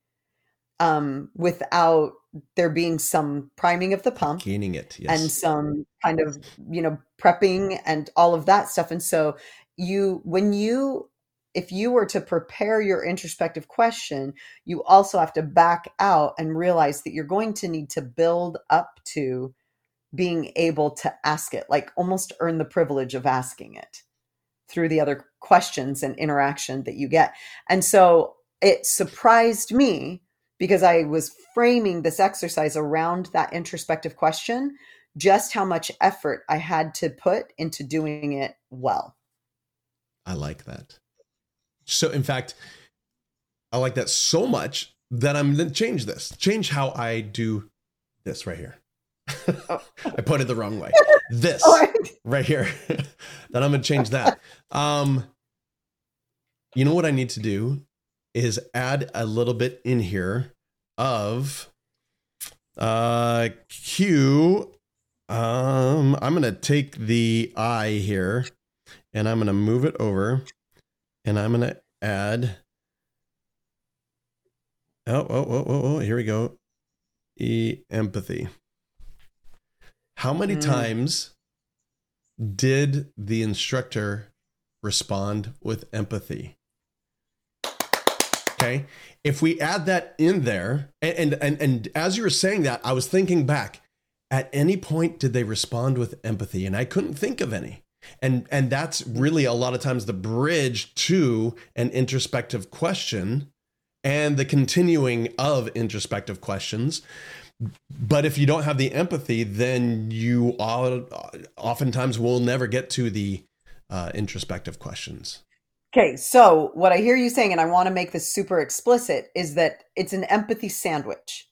[SPEAKER 2] um, without there being some priming of the pump
[SPEAKER 1] Gaining it.
[SPEAKER 2] and
[SPEAKER 1] Yes.
[SPEAKER 2] some kind of, you know, prepping and all of that stuff. And so you, when you, if you were to prepare your introspective question, you also have to back out and realize that you're going to need to build up to being able to ask it, like almost earn the privilege of asking it through the other questions and interaction that you get. And so it surprised me because I was framing this exercise around that introspective question, just how much effort I had to put into doing it well.
[SPEAKER 1] I like that. So in fact, I like that so much that I'm going to change this, change how I do this right here.
[SPEAKER 2] Oh.
[SPEAKER 1] I put it the wrong way. This
[SPEAKER 2] Oh,
[SPEAKER 1] right here. Then I'm going to change that. Um, you know what I need to do is add a little bit in here of uh, Q. Um, I'm going to take the I here and I'm going to move it over and I'm going to add. Oh, oh, oh, oh, oh, here we go. E empathy. How many
[SPEAKER 2] Mm.
[SPEAKER 1] times did the instructor respond with empathy? Okay. If we add that in there, and, and, and, and as you were saying that, I was thinking back, at any point did they respond with empathy? And I couldn't think of any. And, and that's really a lot of times the bridge to an introspective question and the continuing of introspective questions. But if you don't have the empathy, then you oftentimes will never get to the uh, introspective questions.
[SPEAKER 2] Okay, so what I hear you saying, and I want to make this super explicit, is that it's an empathy sandwich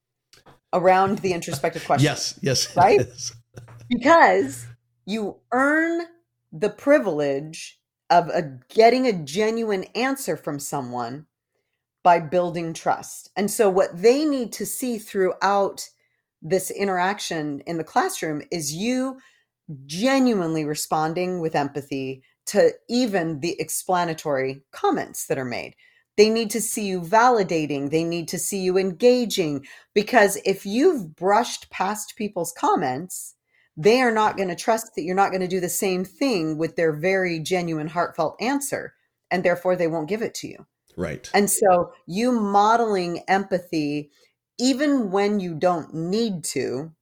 [SPEAKER 2] around the introspective question.
[SPEAKER 1] Yes, yes,
[SPEAKER 2] right?
[SPEAKER 1] it is.
[SPEAKER 2] Because you earn the privilege of a, getting a genuine answer from someone by building trust. And so what they need to see throughout this interaction in the classroom is you genuinely responding with empathy to even the explanatory comments that are made. They need to see you validating. They need to see you engaging, because if you've brushed past people's comments, they are not going to trust that you're not going to do the same thing with their very genuine, heartfelt answer, and therefore they won't give it to you.
[SPEAKER 1] Right.
[SPEAKER 2] And so you modeling empathy, even when you don't need to,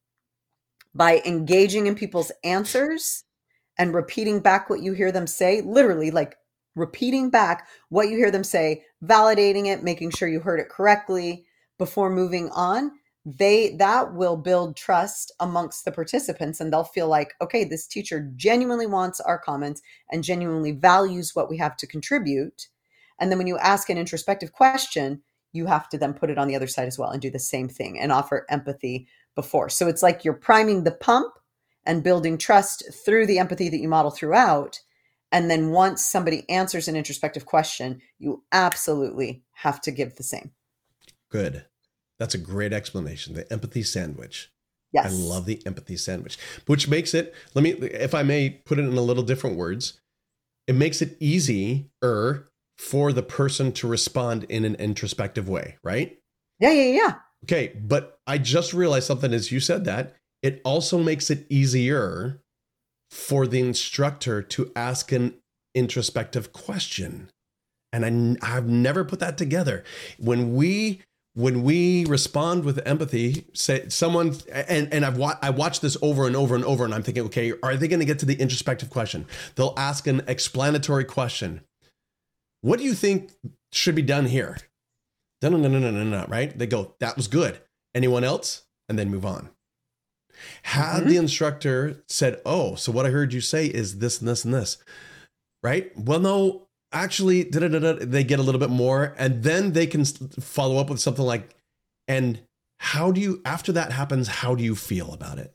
[SPEAKER 2] by engaging in people's answers and repeating back what you hear them say, literally like repeating back what you hear them say, validating it, making sure you heard it correctly before moving on, they that will build trust amongst the participants, and they'll feel like, okay, this teacher genuinely wants our comments and genuinely values what we have to contribute. And then when you ask an introspective question, you have to then put it on the other side as well and do the same thing and offer empathy before. So it's like you're priming the pump and building trust through the empathy that you model throughout. And then once somebody answers an introspective question, you absolutely have to give the same.
[SPEAKER 1] Good. That's a great explanation. The empathy sandwich.
[SPEAKER 2] Yes.
[SPEAKER 1] I love the empathy sandwich, which makes it, let me, if I may put it in a little different words, it makes it easier for the person to respond in an introspective way, right?
[SPEAKER 2] Yeah, yeah, yeah.
[SPEAKER 1] Okay, but I just realized something as you said that. It also makes it easier for the instructor to ask an introspective question. And I, I've never put that together. When we when we respond with empathy, say someone, and, and I've wa- I watched this over and over and over, and I'm thinking, okay, are they going to get to the introspective question? They'll ask an explanatory question. What do you think should be done here? No, no, no, no, no, no, no, right? They go, that was good. Anyone else? And then move on. Had mm-hmm. the instructor said, oh, so what I heard you say is this and this and this, right? Well, no, actually, da, da, da, da, they get a little bit more, and then they can follow up with something like, and how do you, after that happens, how do you feel about it?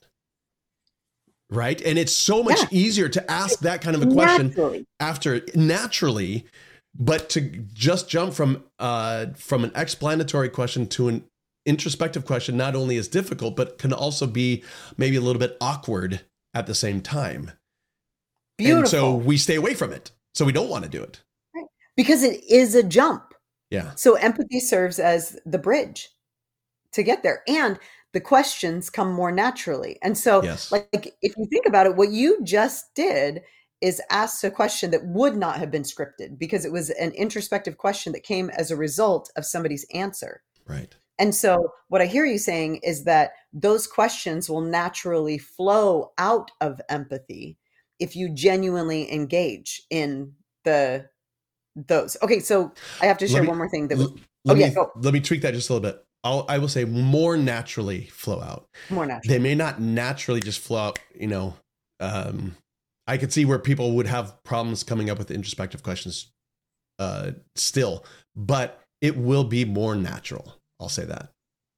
[SPEAKER 1] Right? And it's so much yeah. easier to ask that kind of a question naturally. after naturally, but to just jump from uh, from an explanatory question to an introspective question not only is difficult, but can also be maybe a little bit awkward at the same time. Beautiful. And so we stay away from it. So we don't want to do it.
[SPEAKER 2] Right. Because it is a jump.
[SPEAKER 1] Yeah.
[SPEAKER 2] So empathy serves as the bridge to get there. And the questions come more naturally. And so
[SPEAKER 1] yes.
[SPEAKER 2] like if you think about it, what you just did is ask a question that would not have been scripted because it was an introspective question that came as a result of somebody's answer.
[SPEAKER 1] Right.
[SPEAKER 2] And so what I hear you saying is that those questions will naturally flow out of empathy if you genuinely engage in the those. Okay, so I have to share
[SPEAKER 1] me,
[SPEAKER 2] one more thing. That was,
[SPEAKER 1] let
[SPEAKER 2] oh
[SPEAKER 1] me,
[SPEAKER 2] yeah, go.
[SPEAKER 1] Let me tweak that just a little bit. I'll, I will say more naturally flow out.
[SPEAKER 2] More naturally.
[SPEAKER 1] They may not naturally just flow out. You know, um, I could see where people would have problems coming up with introspective questions uh, still, but it will be more natural. I'll say that.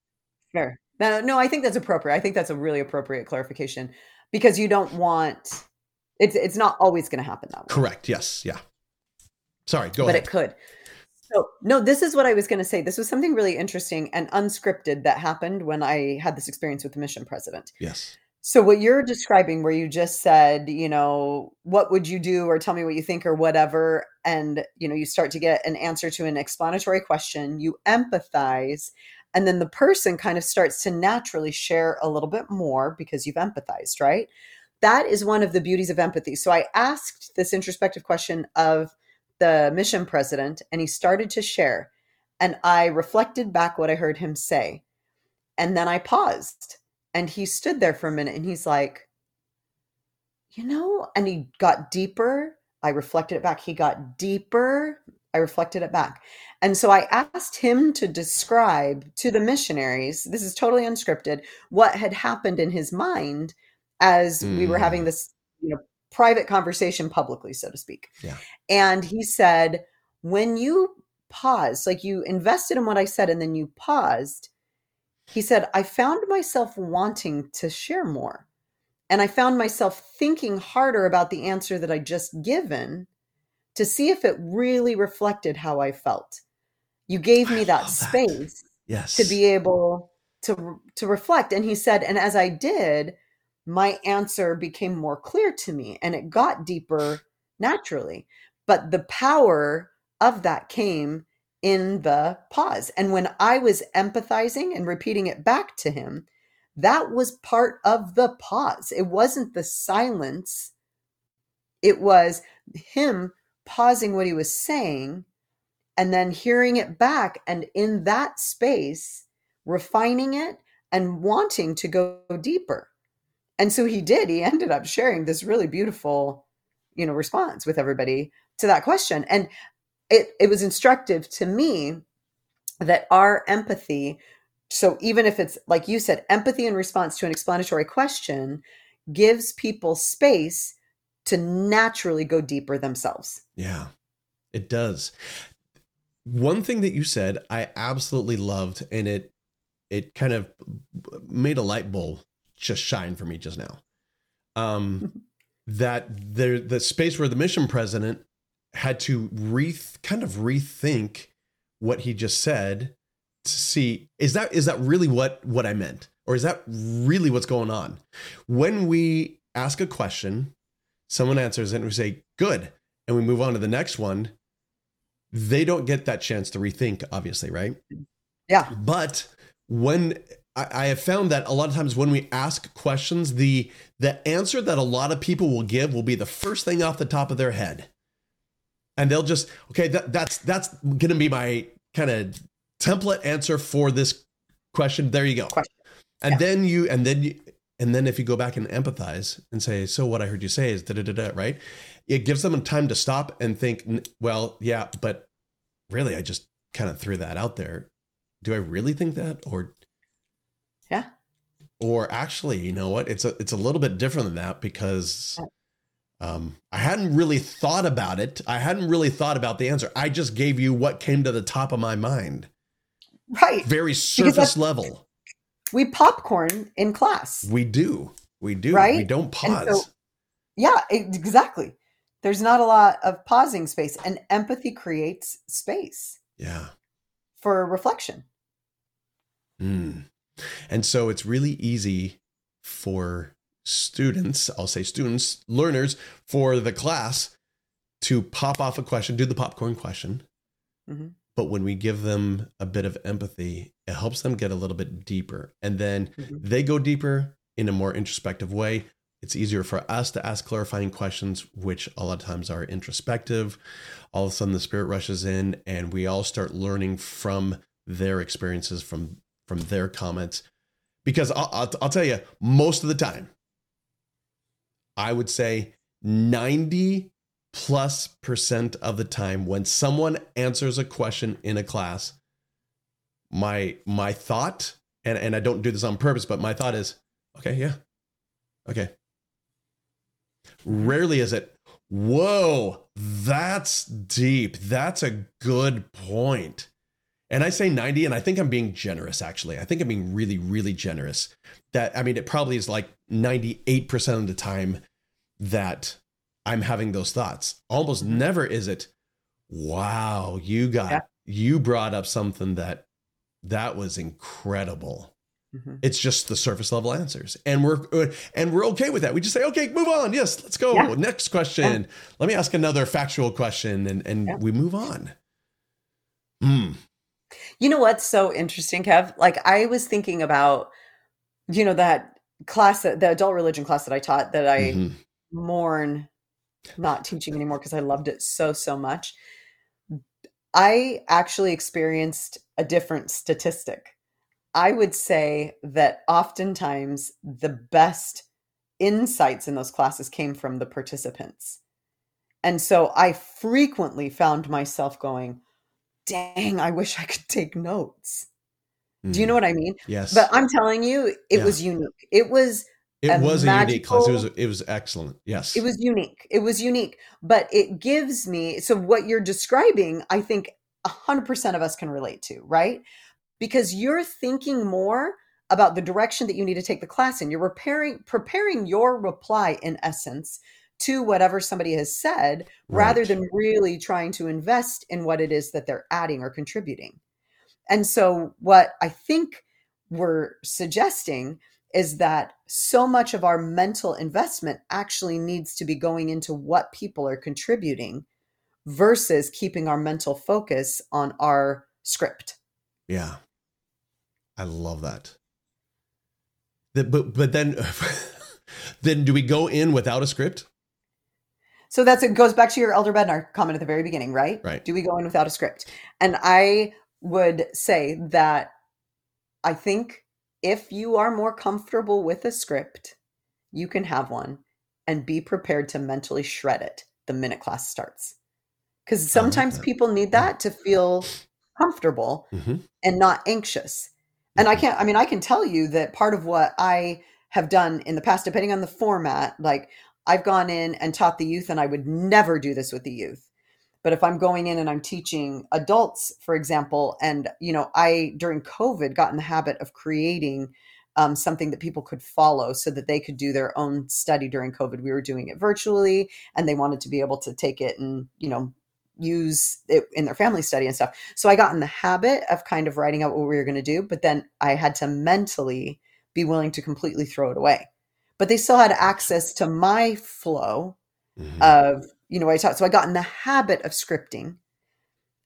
[SPEAKER 2] Fair. No, no, I think that's appropriate. I think that's a really appropriate clarification because you don't want, it's it's not always going to happen that way.
[SPEAKER 1] Correct. Yes. Yeah. Sorry, go
[SPEAKER 2] but
[SPEAKER 1] ahead.
[SPEAKER 2] But it could. So, no, this is what I was going to say. This was something really interesting and unscripted that happened when I had this experience with the mission president.
[SPEAKER 1] Yes.
[SPEAKER 2] So what you're describing where you just said, you know, what would you do or tell me what you think or whatever. And, you know, you start to get an answer to an explanatory question, you empathize, and then the person kind of starts to naturally share a little bit more because you've empathized, right? That is one of the beauties of empathy. So I asked this introspective question of the mission president and he started to share. And I reflected back what I heard him say. And then I paused. And he stood there for a minute and he's like, you know, and he got deeper. I reflected it back. He got deeper. I reflected it back. And so I asked him to describe to the missionaries, this is totally unscripted, what had happened in his mind as mm. we were having this, you know, private conversation publicly, so to speak.
[SPEAKER 1] Yeah.
[SPEAKER 2] And he said, when you paused, like you invested in what I said and then you paused, he said, I found myself wanting to share more. And I found myself thinking harder about the answer that I just given to see if it really reflected how I felt. You gave me that space
[SPEAKER 1] that. Yes.
[SPEAKER 2] to be able to, to reflect. And he said, and as I did, my answer became more clear to me and it got deeper naturally. But the power of that came in the pause. And when I was empathizing and repeating it back to him, that was part of the pause. It wasn't the silence. It was him pausing what he was saying and then hearing it back. And in that space, refining it and wanting to go deeper. And so he did. He ended up sharing this really beautiful, you know, response with everybody to that question. And it, it was instructive to me that our empathy, so even if it's, like you said, empathy in response to an explanatory question, gives people space to naturally go deeper themselves.
[SPEAKER 1] Yeah, it does. One thing that you said, I absolutely loved, and it it kind of made a light bulb just shine for me just now. Um, that there, the space where the mission president had to re kind of rethink what he just said to see, is that is that really what what I meant, or is that really what's going on? When we ask a question, someone answers it, and we say good, and we move on to the next one. they don't get that chance to rethink, obviously, right?
[SPEAKER 2] Yeah.
[SPEAKER 1] But when I, I have found that a lot of times when we ask questions, the the answer that a lot of people will give will be the first thing off the top of their head. And they'll just, okay, that, that's that's going to be my kind of template answer for this question. There you go.
[SPEAKER 2] Question.
[SPEAKER 1] And
[SPEAKER 2] Yeah.
[SPEAKER 1] then you, and then you, and then if you go back and empathize and say, so what I heard you say is da da da da, right? It gives them time to stop and think, well, yeah, but really, I just kind of threw that out there. Do I really think that? Or,
[SPEAKER 2] Yeah.
[SPEAKER 1] or actually, you know what? It's a, it's a little bit different than that because um, I hadn't really thought about it. I hadn't really thought about the answer. I just gave you what came to the top of my mind.
[SPEAKER 2] Right.
[SPEAKER 1] Very surface level.
[SPEAKER 2] We popcorn in class.
[SPEAKER 1] We do. We do.
[SPEAKER 2] Right?
[SPEAKER 1] We don't
[SPEAKER 2] And
[SPEAKER 1] pause.
[SPEAKER 2] so- Yeah, e- exactly. There's not a lot of pausing space, and empathy creates space
[SPEAKER 1] Yeah.
[SPEAKER 2] for reflection.
[SPEAKER 1] Mm. And so it's really easy for students, I'll say students, learners for the class to pop off a question, do the popcorn question.
[SPEAKER 2] Mhm.
[SPEAKER 1] But when we give them a bit of empathy, it helps them get a little bit deeper. And then
[SPEAKER 2] Mhm.
[SPEAKER 1] they go deeper in a more introspective way. It's easier for us to ask clarifying questions, which a lot of times are introspective. All of a sudden the spirit rushes in and we all start learning from their experiences, from, from their comments. Because I'll, I'll, I'll tell you, most of the time, I would say ninety plus percent of the time when someone answers a question in a class, my my thought, and, and I don't do this on purpose, but my thought is, okay, yeah, okay. Rarely is it, whoa, that's deep. That's a good point. And I say ninety, and I think I'm being generous, actually. I think I'm being really, really generous. That, I mean, it probably is like ninety-eight percent of the time that I'm having those thoughts. Almost
[SPEAKER 2] Mhm.
[SPEAKER 1] never is it, wow, you got,
[SPEAKER 2] Yeah.
[SPEAKER 1] you brought up something that, that was incredible.
[SPEAKER 2] Mhm.
[SPEAKER 1] It's just the surface level answers. And we're, and we're okay with that. We just say, okay, move on. Yes, let's go.
[SPEAKER 2] Yeah.
[SPEAKER 1] Next question.
[SPEAKER 2] Yeah.
[SPEAKER 1] Let me ask another factual question, and, and
[SPEAKER 2] Yeah.
[SPEAKER 1] we move on. Hmm.
[SPEAKER 2] You know what's so interesting, Kev? Like, I was thinking about, you know, that class, that- the adult religion class that I taught, that I
[SPEAKER 1] Mhm.
[SPEAKER 2] mourn not teaching anymore because I loved it so, so much. I actually experienced a different statistic. I would say that oftentimes the best insights in those classes came from the participants. And so I frequently found myself going, dang, I wish I could take notes. Do you know
[SPEAKER 1] Mm.
[SPEAKER 2] what I mean?
[SPEAKER 1] Yes.
[SPEAKER 2] But I'm telling you, it
[SPEAKER 1] Yeah.
[SPEAKER 2] was unique. It was
[SPEAKER 1] It
[SPEAKER 2] a
[SPEAKER 1] was a unique class. It was,
[SPEAKER 2] magical-
[SPEAKER 1] it was excellent. Yes.
[SPEAKER 2] It was unique. It was unique. But it gives me, so what you're describing, I think one hundred percent of us can relate to, right? Because you're thinking more about the direction that you need to take the class in. You're preparing preparing your reply, in essence, to whatever somebody has said, rather
[SPEAKER 1] Right.
[SPEAKER 2] than really trying to invest in what it is that they're adding or contributing. And so what I think we're suggesting is that so much of our mental investment actually needs to be going into what people are contributing versus keeping our mental focus on our script.
[SPEAKER 1] Yeah. I love that. The, but, but then, then do we go in without a script?
[SPEAKER 2] So that's, it goes back to your Elder Bednar comment at the very beginning, right?
[SPEAKER 1] Right.
[SPEAKER 2] Do we go in without a script? And I would say that I think if you are more comfortable with a script, you can have one and be prepared to mentally shred it the minute class starts. Because sometimes
[SPEAKER 1] that.
[SPEAKER 2] people need that to feel comfortable
[SPEAKER 1] Mhm.
[SPEAKER 2] and not anxious. And I
[SPEAKER 1] Mhm.
[SPEAKER 2] can't, I mean, I can tell you that part of what I have done in the past, depending on the format, like I've gone in and taught the youth, and I would never do this with the youth. But if I'm going in and I'm teaching adults, for example, and, you know, I, during COVID, got in the habit of creating um, something that people could follow so that they could do their own study during COVID. We were doing it virtually, and they wanted to be able to take it and, you know, use it in their family study and stuff. So I got in the habit of kind of writing out what we were going to do, but then I had to mentally be willing to completely throw it away. But they still had access to my flow
[SPEAKER 1] Mhm.
[SPEAKER 2] of, you know, I taught. So I got in the habit of scripting.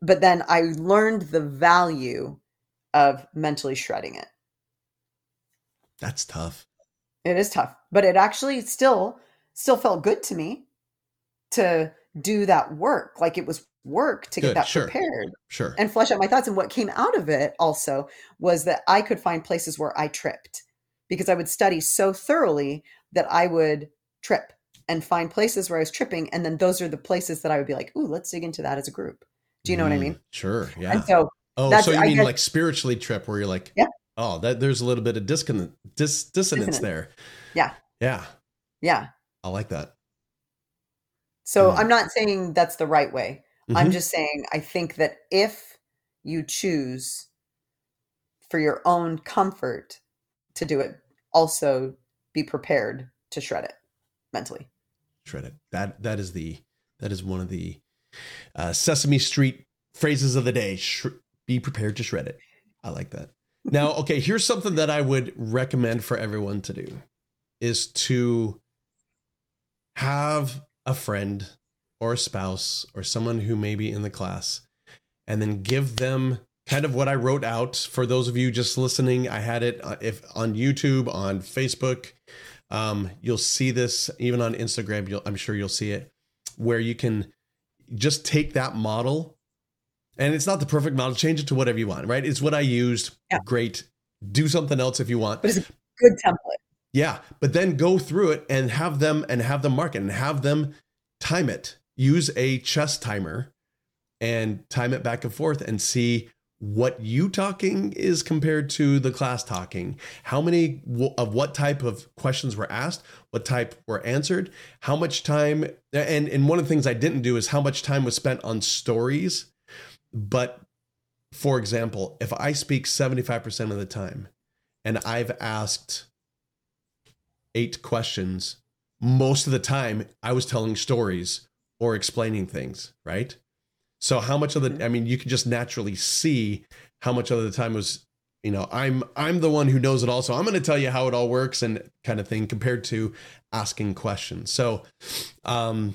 [SPEAKER 2] but then I learned the value of mentally shredding it.
[SPEAKER 1] That's tough.
[SPEAKER 2] It is tough, but it actually still still felt good to me to do that work. Like it was work to
[SPEAKER 1] Good,
[SPEAKER 2] get that
[SPEAKER 1] sure.
[SPEAKER 2] prepared
[SPEAKER 1] Sure.
[SPEAKER 2] and flesh out my thoughts. And what came out of it also was that I could find places where I tripped, because I would study so thoroughly that I would trip and find places where I was tripping. And then those are the places that I would be like, ooh, let's dig into that as a group. Do you know
[SPEAKER 1] Mm,
[SPEAKER 2] what I mean?
[SPEAKER 1] Sure. Yeah.
[SPEAKER 2] And so
[SPEAKER 1] oh,
[SPEAKER 2] that's,
[SPEAKER 1] so you
[SPEAKER 2] I
[SPEAKER 1] mean
[SPEAKER 2] guess,
[SPEAKER 1] like spiritually trip where you're like,
[SPEAKER 2] yeah,
[SPEAKER 1] oh, that there's a little bit of discon- dis- dissonance
[SPEAKER 2] dissonance.
[SPEAKER 1] there.
[SPEAKER 2] Yeah.
[SPEAKER 1] Yeah.
[SPEAKER 2] Yeah.
[SPEAKER 1] I like that.
[SPEAKER 2] So
[SPEAKER 1] Mm.
[SPEAKER 2] I'm not saying that's the right way.
[SPEAKER 1] Mhm.
[SPEAKER 2] I'm just saying I think that if you choose for your own comfort to do it, also be prepared to shred it mentally.
[SPEAKER 1] Shred it. That that is the that is one of the uh, Sesame Street phrases of the day. Sh- be prepared to shred it. I like that. Now, okay, here's something that I would recommend for everyone to do is to have a friend or a spouse or someone who may be in the class, and then give them kind of what I wrote out. For those of you just listening, I had it uh, if on YouTube, on Facebook. Um, you'll see this even on Instagram. You'll, I'm sure you'll see it, where you can just take that model, and it's not the perfect model. Change it to whatever you want, right? It's what I used.
[SPEAKER 2] Yeah.
[SPEAKER 1] Great. Do something else if you want.
[SPEAKER 2] But it's a good template.
[SPEAKER 1] Yeah, but then go through it and have them and have them mark it and have them time it. Use a chess timer and time it back and forth and see what you talking is compared to the class talking. How many of what type of questions were asked, what type were answered, how much time. And, and one of the things I didn't do is how much time was spent on stories. But for example, if I speak seventy-five percent of the time and I've asked eight questions, most of the time I was telling stories or explaining things, right? So how much of the, I mean, you can just naturally see how much of the time was, you know, I'm, I'm the one who knows it all. So I'm going to tell you how it all works and kind of thing compared to asking questions. So, um,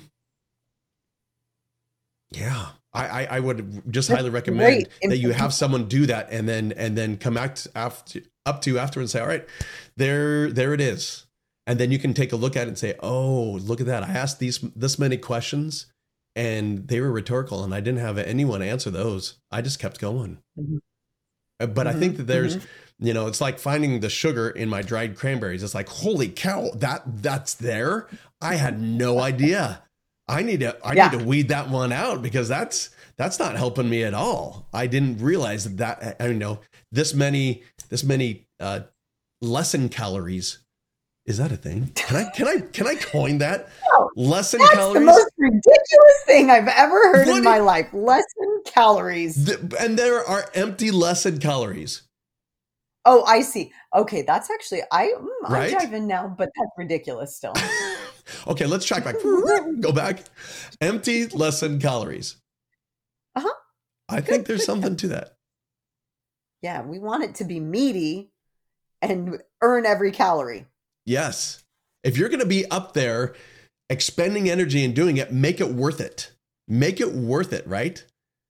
[SPEAKER 1] yeah, I, I, I would just
[SPEAKER 2] That's
[SPEAKER 1] highly recommend
[SPEAKER 2] great.
[SPEAKER 1] that you have someone do that and then, and then come out after, up to after and say, all right, there, there it is. And then you can take a look at it and say, oh, look at that. I asked these, this many questions and they were rhetorical and I didn't have anyone answer those. I just kept going. Mm-hmm. But mm-hmm. I think that there's, mm-hmm. you know, it's like finding the sugar in my dried cranberries. It's like, holy cow, that that's there. I had no idea. I need to, I yeah. need to weed that one out because that's, that's not helping me at all. I didn't realize that, that I know this many, this many uh, lesson calories. Is that a thing? Can I can I can I coin that? No, lesson
[SPEAKER 2] that's
[SPEAKER 1] calories?
[SPEAKER 2] The most ridiculous thing I've ever heard what in my
[SPEAKER 1] you,
[SPEAKER 2] life. Lesson calories.
[SPEAKER 1] The, and there are empty lesson calories.
[SPEAKER 2] Oh, I see. Okay, that's actually I mm,
[SPEAKER 1] right?
[SPEAKER 2] I'm diving now, but that's ridiculous still.
[SPEAKER 1] Okay, let's track back. Go back. Empty lesson calories.
[SPEAKER 2] Uh-huh.
[SPEAKER 1] I think there's something to that.
[SPEAKER 2] Yeah, we want it to be meaty and earn every calorie.
[SPEAKER 1] Yes. If you're going to be up there expending energy and doing it, make it worth it. Make it worth it, right?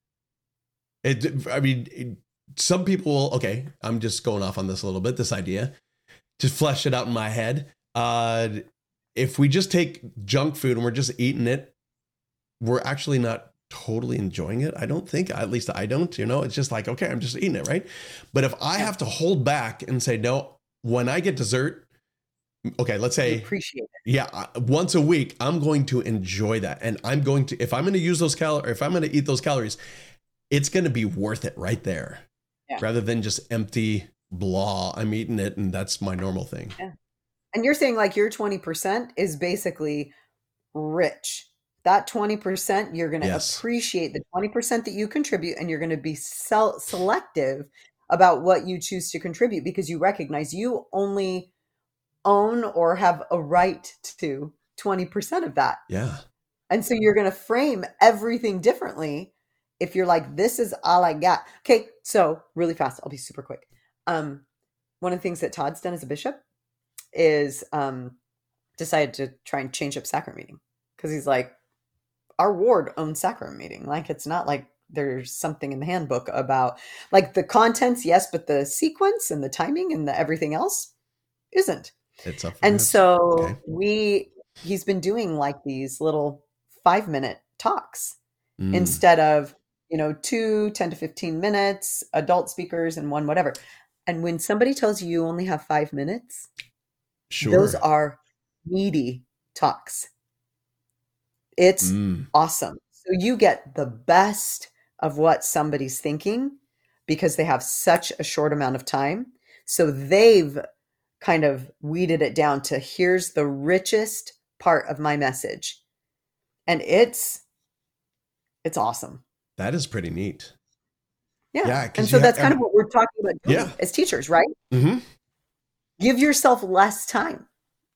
[SPEAKER 1] It, I mean, it, some people will, okay, I'm just going off on this a little bit, this idea, to flesh it out in my head. Uh, if we just take junk food and we're just eating it, we're actually not totally enjoying it. I don't think, at least I don't, you know, it's just like, okay, I'm just eating it, right? But if I have to hold back and say, no, when I get dessert, okay, let's say,
[SPEAKER 2] appreciate it.
[SPEAKER 1] Yeah, once a week, I'm going to enjoy that. And I'm going to, if I'm going to use those calories, if I'm going to eat those calories, it's going to be worth it right there. Yeah. Rather than just empty blah, I'm eating it and that's my normal thing.
[SPEAKER 2] Yeah. And you're saying like your twenty percent is basically rich. That twenty percent, you're going to yes. appreciate the twenty percent that you contribute, and you're going to be sel- selective about what you choose to contribute because you recognize you only own or have a right to twenty percent of that.
[SPEAKER 1] Yeah.
[SPEAKER 2] And so you're going to frame everything differently if you're like, this is all I got. Okay. So really fast, I'll be super quick. Um, one of the things that Todd's done as a bishop is um, decided to try and change up sacrament meeting. Cause he's like, our ward owns sacrament meeting. Like, it's not like there's something in the handbook about like the contents, yes, but the sequence and the timing and the everything else isn't.
[SPEAKER 1] It's up for
[SPEAKER 2] And
[SPEAKER 1] grabs.
[SPEAKER 2] so
[SPEAKER 1] Okay.
[SPEAKER 2] we, he's been doing like these little five minute talks
[SPEAKER 1] Mm.
[SPEAKER 2] instead of, you know, two, ten to fifteen minutes, adult speakers and one, whatever. And when somebody tells you you only have five minutes,
[SPEAKER 1] Sure.
[SPEAKER 2] those are meaty talks. It's
[SPEAKER 1] Mm.
[SPEAKER 2] awesome. So you get the best of what somebody's thinking because they have such a short amount of time. So they've kind of weeded it down to here's the richest part of my message. And it's it's awesome.
[SPEAKER 1] That is pretty neat.
[SPEAKER 2] Yeah.
[SPEAKER 1] Yeah, 'cause
[SPEAKER 2] and so
[SPEAKER 1] you
[SPEAKER 2] that's
[SPEAKER 1] have
[SPEAKER 2] kind of
[SPEAKER 1] every-
[SPEAKER 2] what we're talking about doing
[SPEAKER 1] Yeah.
[SPEAKER 2] as teachers, right?
[SPEAKER 1] Mm-hmm.
[SPEAKER 2] Give yourself less time.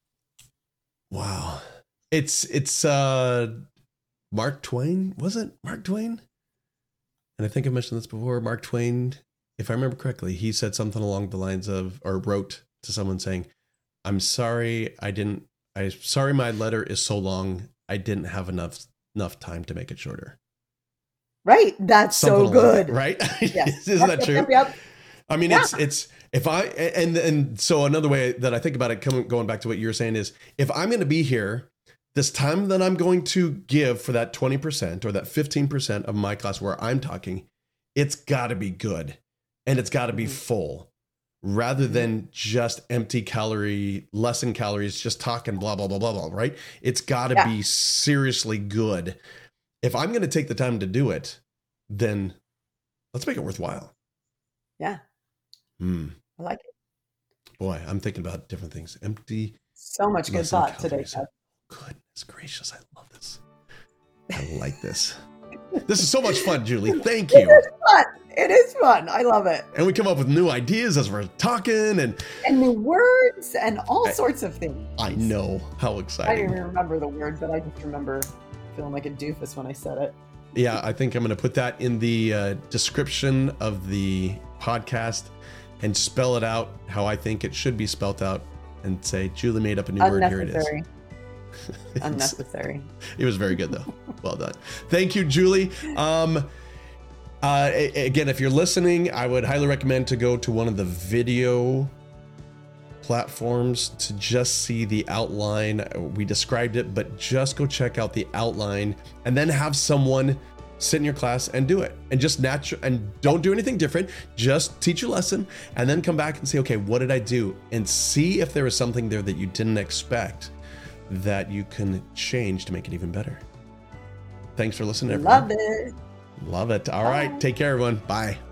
[SPEAKER 1] Wow. It's it's uh Mark Twain, was it Mark Twain? And I think I mentioned this before. Mark Twain, if I remember correctly, he said something along the lines of, or wrote to someone saying, I'm sorry I didn't, I'm sorry my letter is so long, I didn't have enough enough time to make it shorter.
[SPEAKER 2] Right. That's
[SPEAKER 1] Something
[SPEAKER 2] so
[SPEAKER 1] along
[SPEAKER 2] good.
[SPEAKER 1] that, right?
[SPEAKER 2] Yes.
[SPEAKER 1] Isn't
[SPEAKER 2] Yep,
[SPEAKER 1] that
[SPEAKER 2] yep,
[SPEAKER 1] true?
[SPEAKER 2] yep, yep.
[SPEAKER 1] I mean,
[SPEAKER 2] Yeah.
[SPEAKER 1] it's, it's, if I, and, and so another way that I think about it, coming, going back to what you're saying is, if I'm going to be here, this time that I'm going to give for that twenty percent or that fifteen percent of my class where I'm talking, it's got to be good and it's got to be full rather than just empty calorie, lessen calories, just talking blah, blah, blah, blah, blah, right? It's got to
[SPEAKER 2] Yeah.
[SPEAKER 1] be seriously good. If I'm going to take the time to do it, then let's make it worthwhile.
[SPEAKER 2] Yeah.
[SPEAKER 1] Hmm.
[SPEAKER 2] I like it.
[SPEAKER 1] Boy, I'm thinking about different things. Empty.
[SPEAKER 2] So much good
[SPEAKER 1] lessen
[SPEAKER 2] thought today.
[SPEAKER 1] calories.
[SPEAKER 2] Kev.
[SPEAKER 1] Goodness gracious, I love this. I like this. This is so much fun, Julie. Thank
[SPEAKER 2] It
[SPEAKER 1] you.
[SPEAKER 2] is fun. It is fun. I love it.
[SPEAKER 1] And we come up with new ideas as we're talking, and
[SPEAKER 2] And new words and all
[SPEAKER 1] I-
[SPEAKER 2] sorts of things.
[SPEAKER 1] I know how
[SPEAKER 2] I don't
[SPEAKER 1] exciting.
[SPEAKER 2] even remember the word, but I just remember feeling like a doofus when I said it.
[SPEAKER 1] Yeah, I think I'm going to put that in the uh, description of the podcast and spell it out how I think it should be spelt out and say, Julie made up a new word. Here it is.
[SPEAKER 2] Unnecessary. Unnecessary.
[SPEAKER 1] It was very good, though. Well done. Thank you, Julie. Um, uh, a- again, if you're listening, I would highly recommend to go to one of the video platforms to just see the outline. We described it, but just go check out the outline and then have someone sit in your class and do it. And just natural, and don't do anything different. Just teach your lesson and then come back and say, okay, what did I do? And see if there was something there that you didn't expect that you can change to make it even better. Thanks for listening, everyone.
[SPEAKER 2] Love it.
[SPEAKER 1] Love it. All
[SPEAKER 2] Bye.
[SPEAKER 1] right. Take care, everyone. Bye.